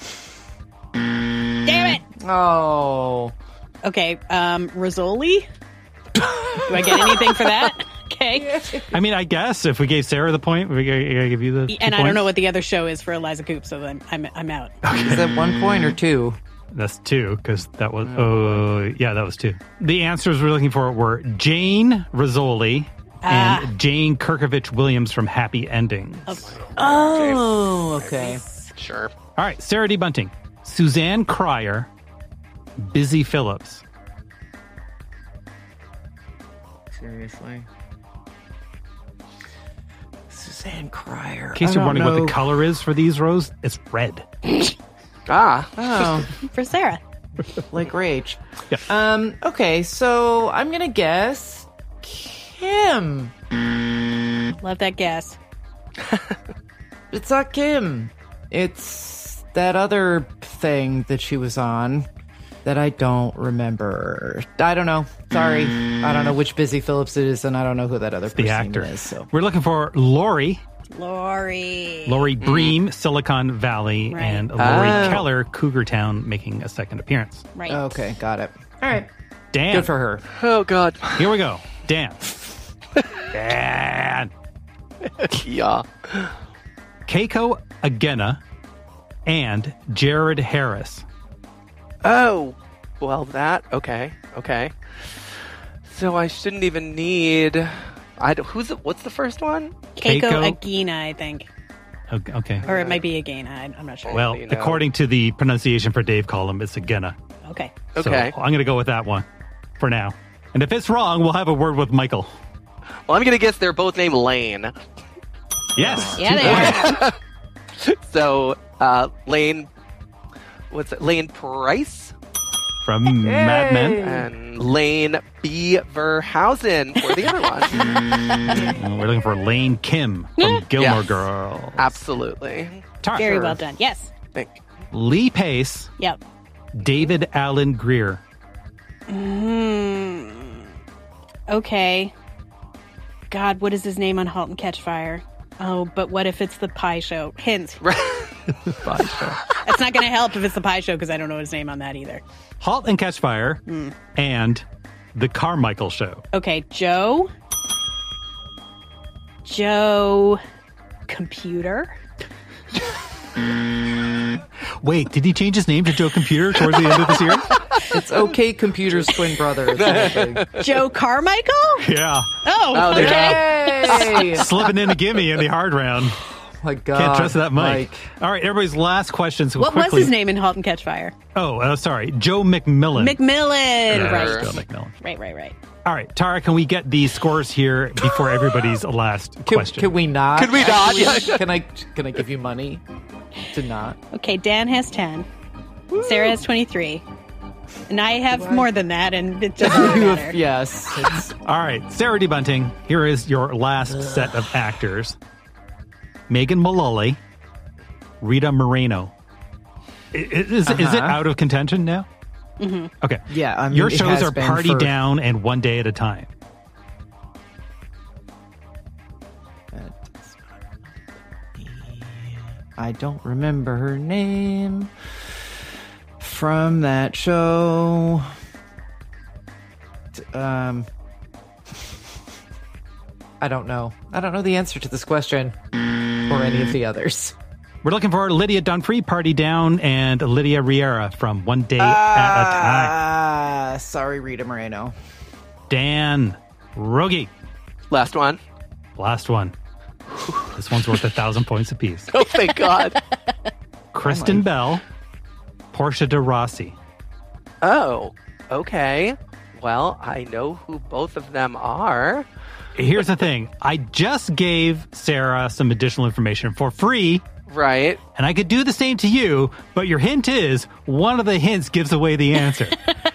Damn it! Oh. Okay, um, Rizzoli? Do I get anything for that? Okay. I mean, I guess if we gave Sarah the point, we gotta give you the. And I points. don't know what the other show is for Eliza Coop, so I'm I'm, I'm out. Is that one point or two? That's two, because that was. Oh, uh, yeah, that was two. The answers we're looking for were Jane Rizzoli Ah. and Jane Kirkovich Williams from Happy Endings. Oh, okay. Sure. All right, Sarah D. Bunting, Suzanne Cryer, Busy Phillips. Seriously. Suzanne Cryer. In case I you're don't wondering know. what the color is for these rows, it's red. Ah. Oh. For Sarah. Like Rage. Yeah. Um, okay, so I'm going to guess Kim. Love that guess. It's not Kim. It's that other thing that she was on that I don't remember. I don't know. Sorry. I don't know which Busy Phillips it is, and I don't know who that other person The actor. is. So. We're looking for Lori. Lori. Lori Bream, Silicon Valley, Right. and Lori Oh. Keller, Cougar Town, making a second appearance. Right. Okay, got it. All right. Dan. Good for her. Oh, God. Here we go. Dan. Dan. Yeah. Keiko Agena and Jared Harris. Oh, well, that, okay, okay. So I shouldn't even need, I don't, who's, the, what's the first one? Keiko, Keiko. Agena, I think. Okay. okay. Or it might be Agena. I- I'm not sure. Well, you know. according to the pronunciation for Dave Column, it's Agena. Okay. Okay. So I'm going to go with that one for now. And if it's wrong, we'll have a word with Michael. Well, I'm going to guess they're both named Lane. Yes. Yeah, two they points. are. So, uh, Lane, what's it? Lane Price? From Mad Men. And Lane Beaverhausen for the other one. And we're looking for Lane Kim from Gilmore Yes. Girls. Absolutely. Tara. Very well done. Yes. Thank Lee Pace, Yep. David Allen Greer. Mm, okay. God, what is his name on *Halt and Catch Fire*? Oh, but what if it's the Pie Show? Hint. Pie Show. It's not going to help if it's the Pie Show because I don't know his name on that either. Halt and Catch Fire Mm. and The Carmichael Show. Okay, Joe. Joe. Computer. Wait, did he change his name to Joe Computer towards the end of the series? It's OK Computer's twin brother. It's the whole thing. Joe Carmichael? Yeah. Oh, Oh, there okay. Yay! Slipping in a gimme in the hard round. My God. Can't trust that mic. Mike. All right, everybody's last question. So What quickly. was his name in *Halt and Catch Fire*? Oh, uh, sorry. Joe McMillan. McMillan. Yeah, Right. Joe McMillan. Right, right, right. All right, Tara, can we get the scores here before everybody's last Can, question? can we not? Can we not? Actually, Can I? Can I give you money to not? Okay, Dan has ten. Sarah has twenty-three. And I have more than that, and it doesn't matter. Yes. It's, All right, Sarah D. Bunting, here is your last set of actors. Megan Mullally, Rita Moreno. I- Is, is it Uh-huh. out of contention now? Mhm. Okay. yeah. I mean, Your it shows has are been Party for- Down and One Day at a Time. I don't remember her name from that show. Um, I don't know. I don't know the answer to this question or any of the others. We're looking for Lydia Dunphy, Party Down, and Lydia Riera from One Day at a Time. Ah, sorry, Rita Moreno. Dan Rogie, Last one. last one. This one's worth a thousand points apiece. Oh, thank God. Kristen Bell, Portia de Rossi. Oh, okay. Well, I know who both of them are. Here's the thing. I just gave Sarah some additional information for free, Right. and I could do the same to you, but your hint is one of the hints gives away the answer.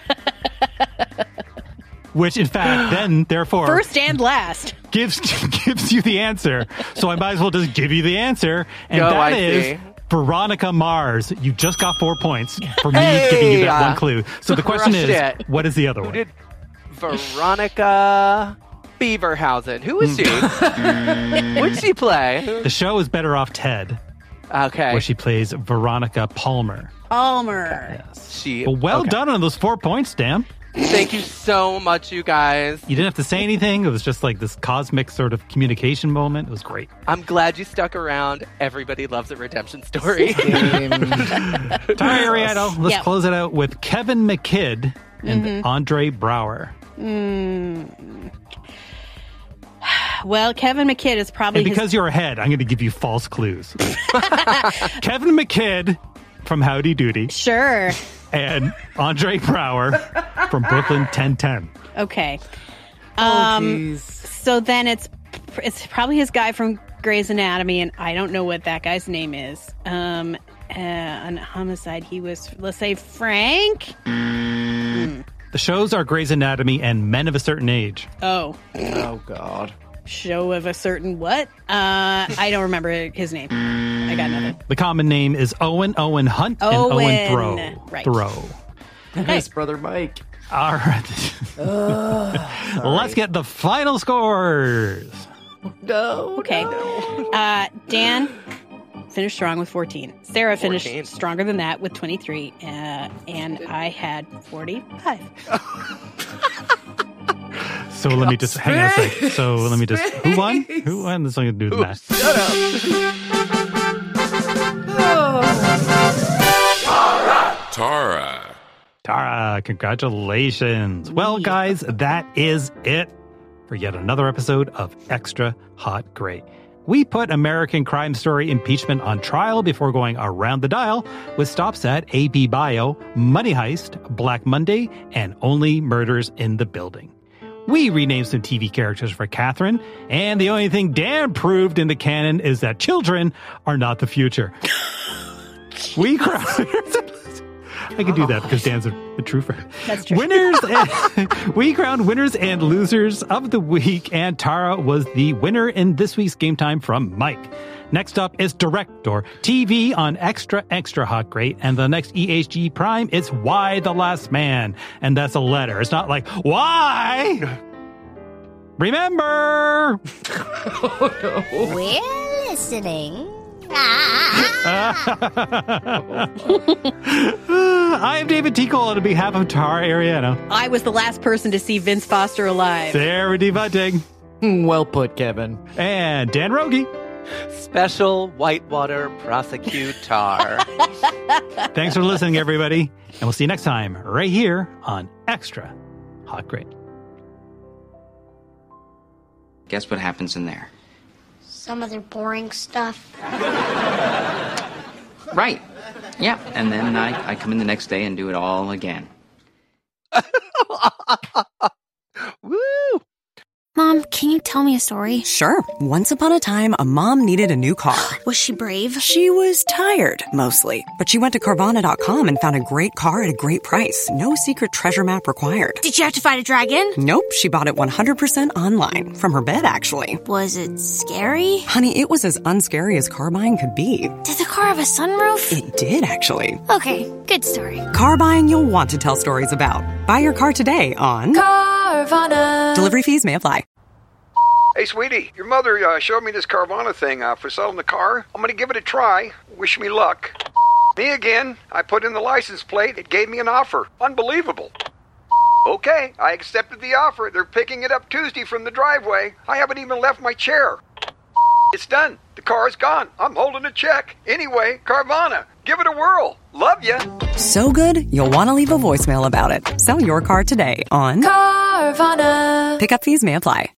Which, in fact, then, therefore, First and last. gives gives you the answer. So I might as well just give you the answer. And Oh, that I is see. Veronica Mars. You just got four points for me Hey! giving you that one clue. So the question Crushed is, it. what is the other Who one? did Veronica Beaverhausen. Who is she? What'd she play? The show is Better Off Ted. Okay. Where she plays Veronica Palmer. Palmer. Yes. She. Well, well okay. done on those four points, Dan. Thank you so much, you guys. You didn't have to say anything. It was just like this cosmic sort of communication moment. It was great. I'm glad you stuck around. Everybody loves a redemption story. Tara Arietto, let's Yep. close it out with Kevin McKidd and Mhm. Andre Brower. Mm. Well, Kevin McKidd is probably And because his... you're ahead, I'm going to give you false clues. Kevin McKidd from Howdy Doody. Sure. And Andre Brower from Brooklyn ten ten. Okay. Oh, Um, so then it's it's probably his guy from Grey's Anatomy, and I don't know what that guy's name is. Um, uh, on Homicide, he was, let's say, Frank. Mm. The shows are Grey's Anatomy and Men of a Certain Age. Oh. Oh, God. Show of a certain what? Uh, I don't remember his name. I got nothing. The common name is Owen Owen Hunt and Owen. Owen Throw. Right. Throw. Nice, brother Mike. All right. Let's get the final scores. No. Okay. Uh, Dan finished strong with fourteen. Sarah finished fourteen. stronger than that with twenty-three. Uh, and I had forty-five. So let me just hang on a sec. So let me just. Who won? Who won? There's nothing to do with that. Tara. Tara, congratulations. Well, guys, that is it for yet another episode of Extra Hot Great. We put American Crime Story impeachment on trial before going around the dial with stops at A B Bio, Money Heist, Black Monday, and Only Murders in the Building. We renamed some T V characters for Catherine, and the only thing Dan proved in the canon is that children are not the future. We crowned... I can do that because Dan's a, a true friend. That's true. Winners, and, we crowned winners and losers of the week, and Tara was the winner in this week's Game Time from Mike. Next up is Direct or T V on Extra Extra Hot Great, and the next E H G Prime is Why the Last Man, and that's a letter. It's not like why. Remember. Oh, no. We're listening. I am David T. Cole on behalf of Tara Arietto. I was the last person to see Vince Foster alive. Sarah D. Bunting. Well put, Kevin. And Dan Rogie. Special Whitewater Prosecutor. Thanks for listening, everybody. And we'll see you next time right here on Extra Hot Great. Guess what happens in there? Some other boring stuff. Right. Yeah. And then I, I come in the next day and do it all again. Woo! Mom, can you tell me a story? Sure. Once upon a time, a mom needed a new car. Was she brave? She was tired, mostly. But she went to Carvana dot com and found a great car at a great price. No secret treasure map required. Did you have to fight a dragon? Nope. She bought it one hundred percent online. From her bed, actually. Was it scary? Honey, it was as unscary as car buying could be. Did the car have a sunroof? It did, actually. Okay, good story. Car buying you'll want to tell stories about. Buy your car today on Carvana. Delivery fees may apply. Hey, sweetie, your mother uh, showed me this Carvana thing uh, for selling the car. I'm going to give it a try. Wish me luck. Me again. I put in the license plate. It gave me an offer. Unbelievable. Okay, I accepted the offer. They're picking it up Tuesday from the driveway. I haven't even left my chair. It's done. The car's gone. I'm holding a check. Anyway, Carvana, give it a whirl. Love ya. So good, you'll want to leave a voicemail about it. Sell your car today on Carvana. Pickup fees may apply.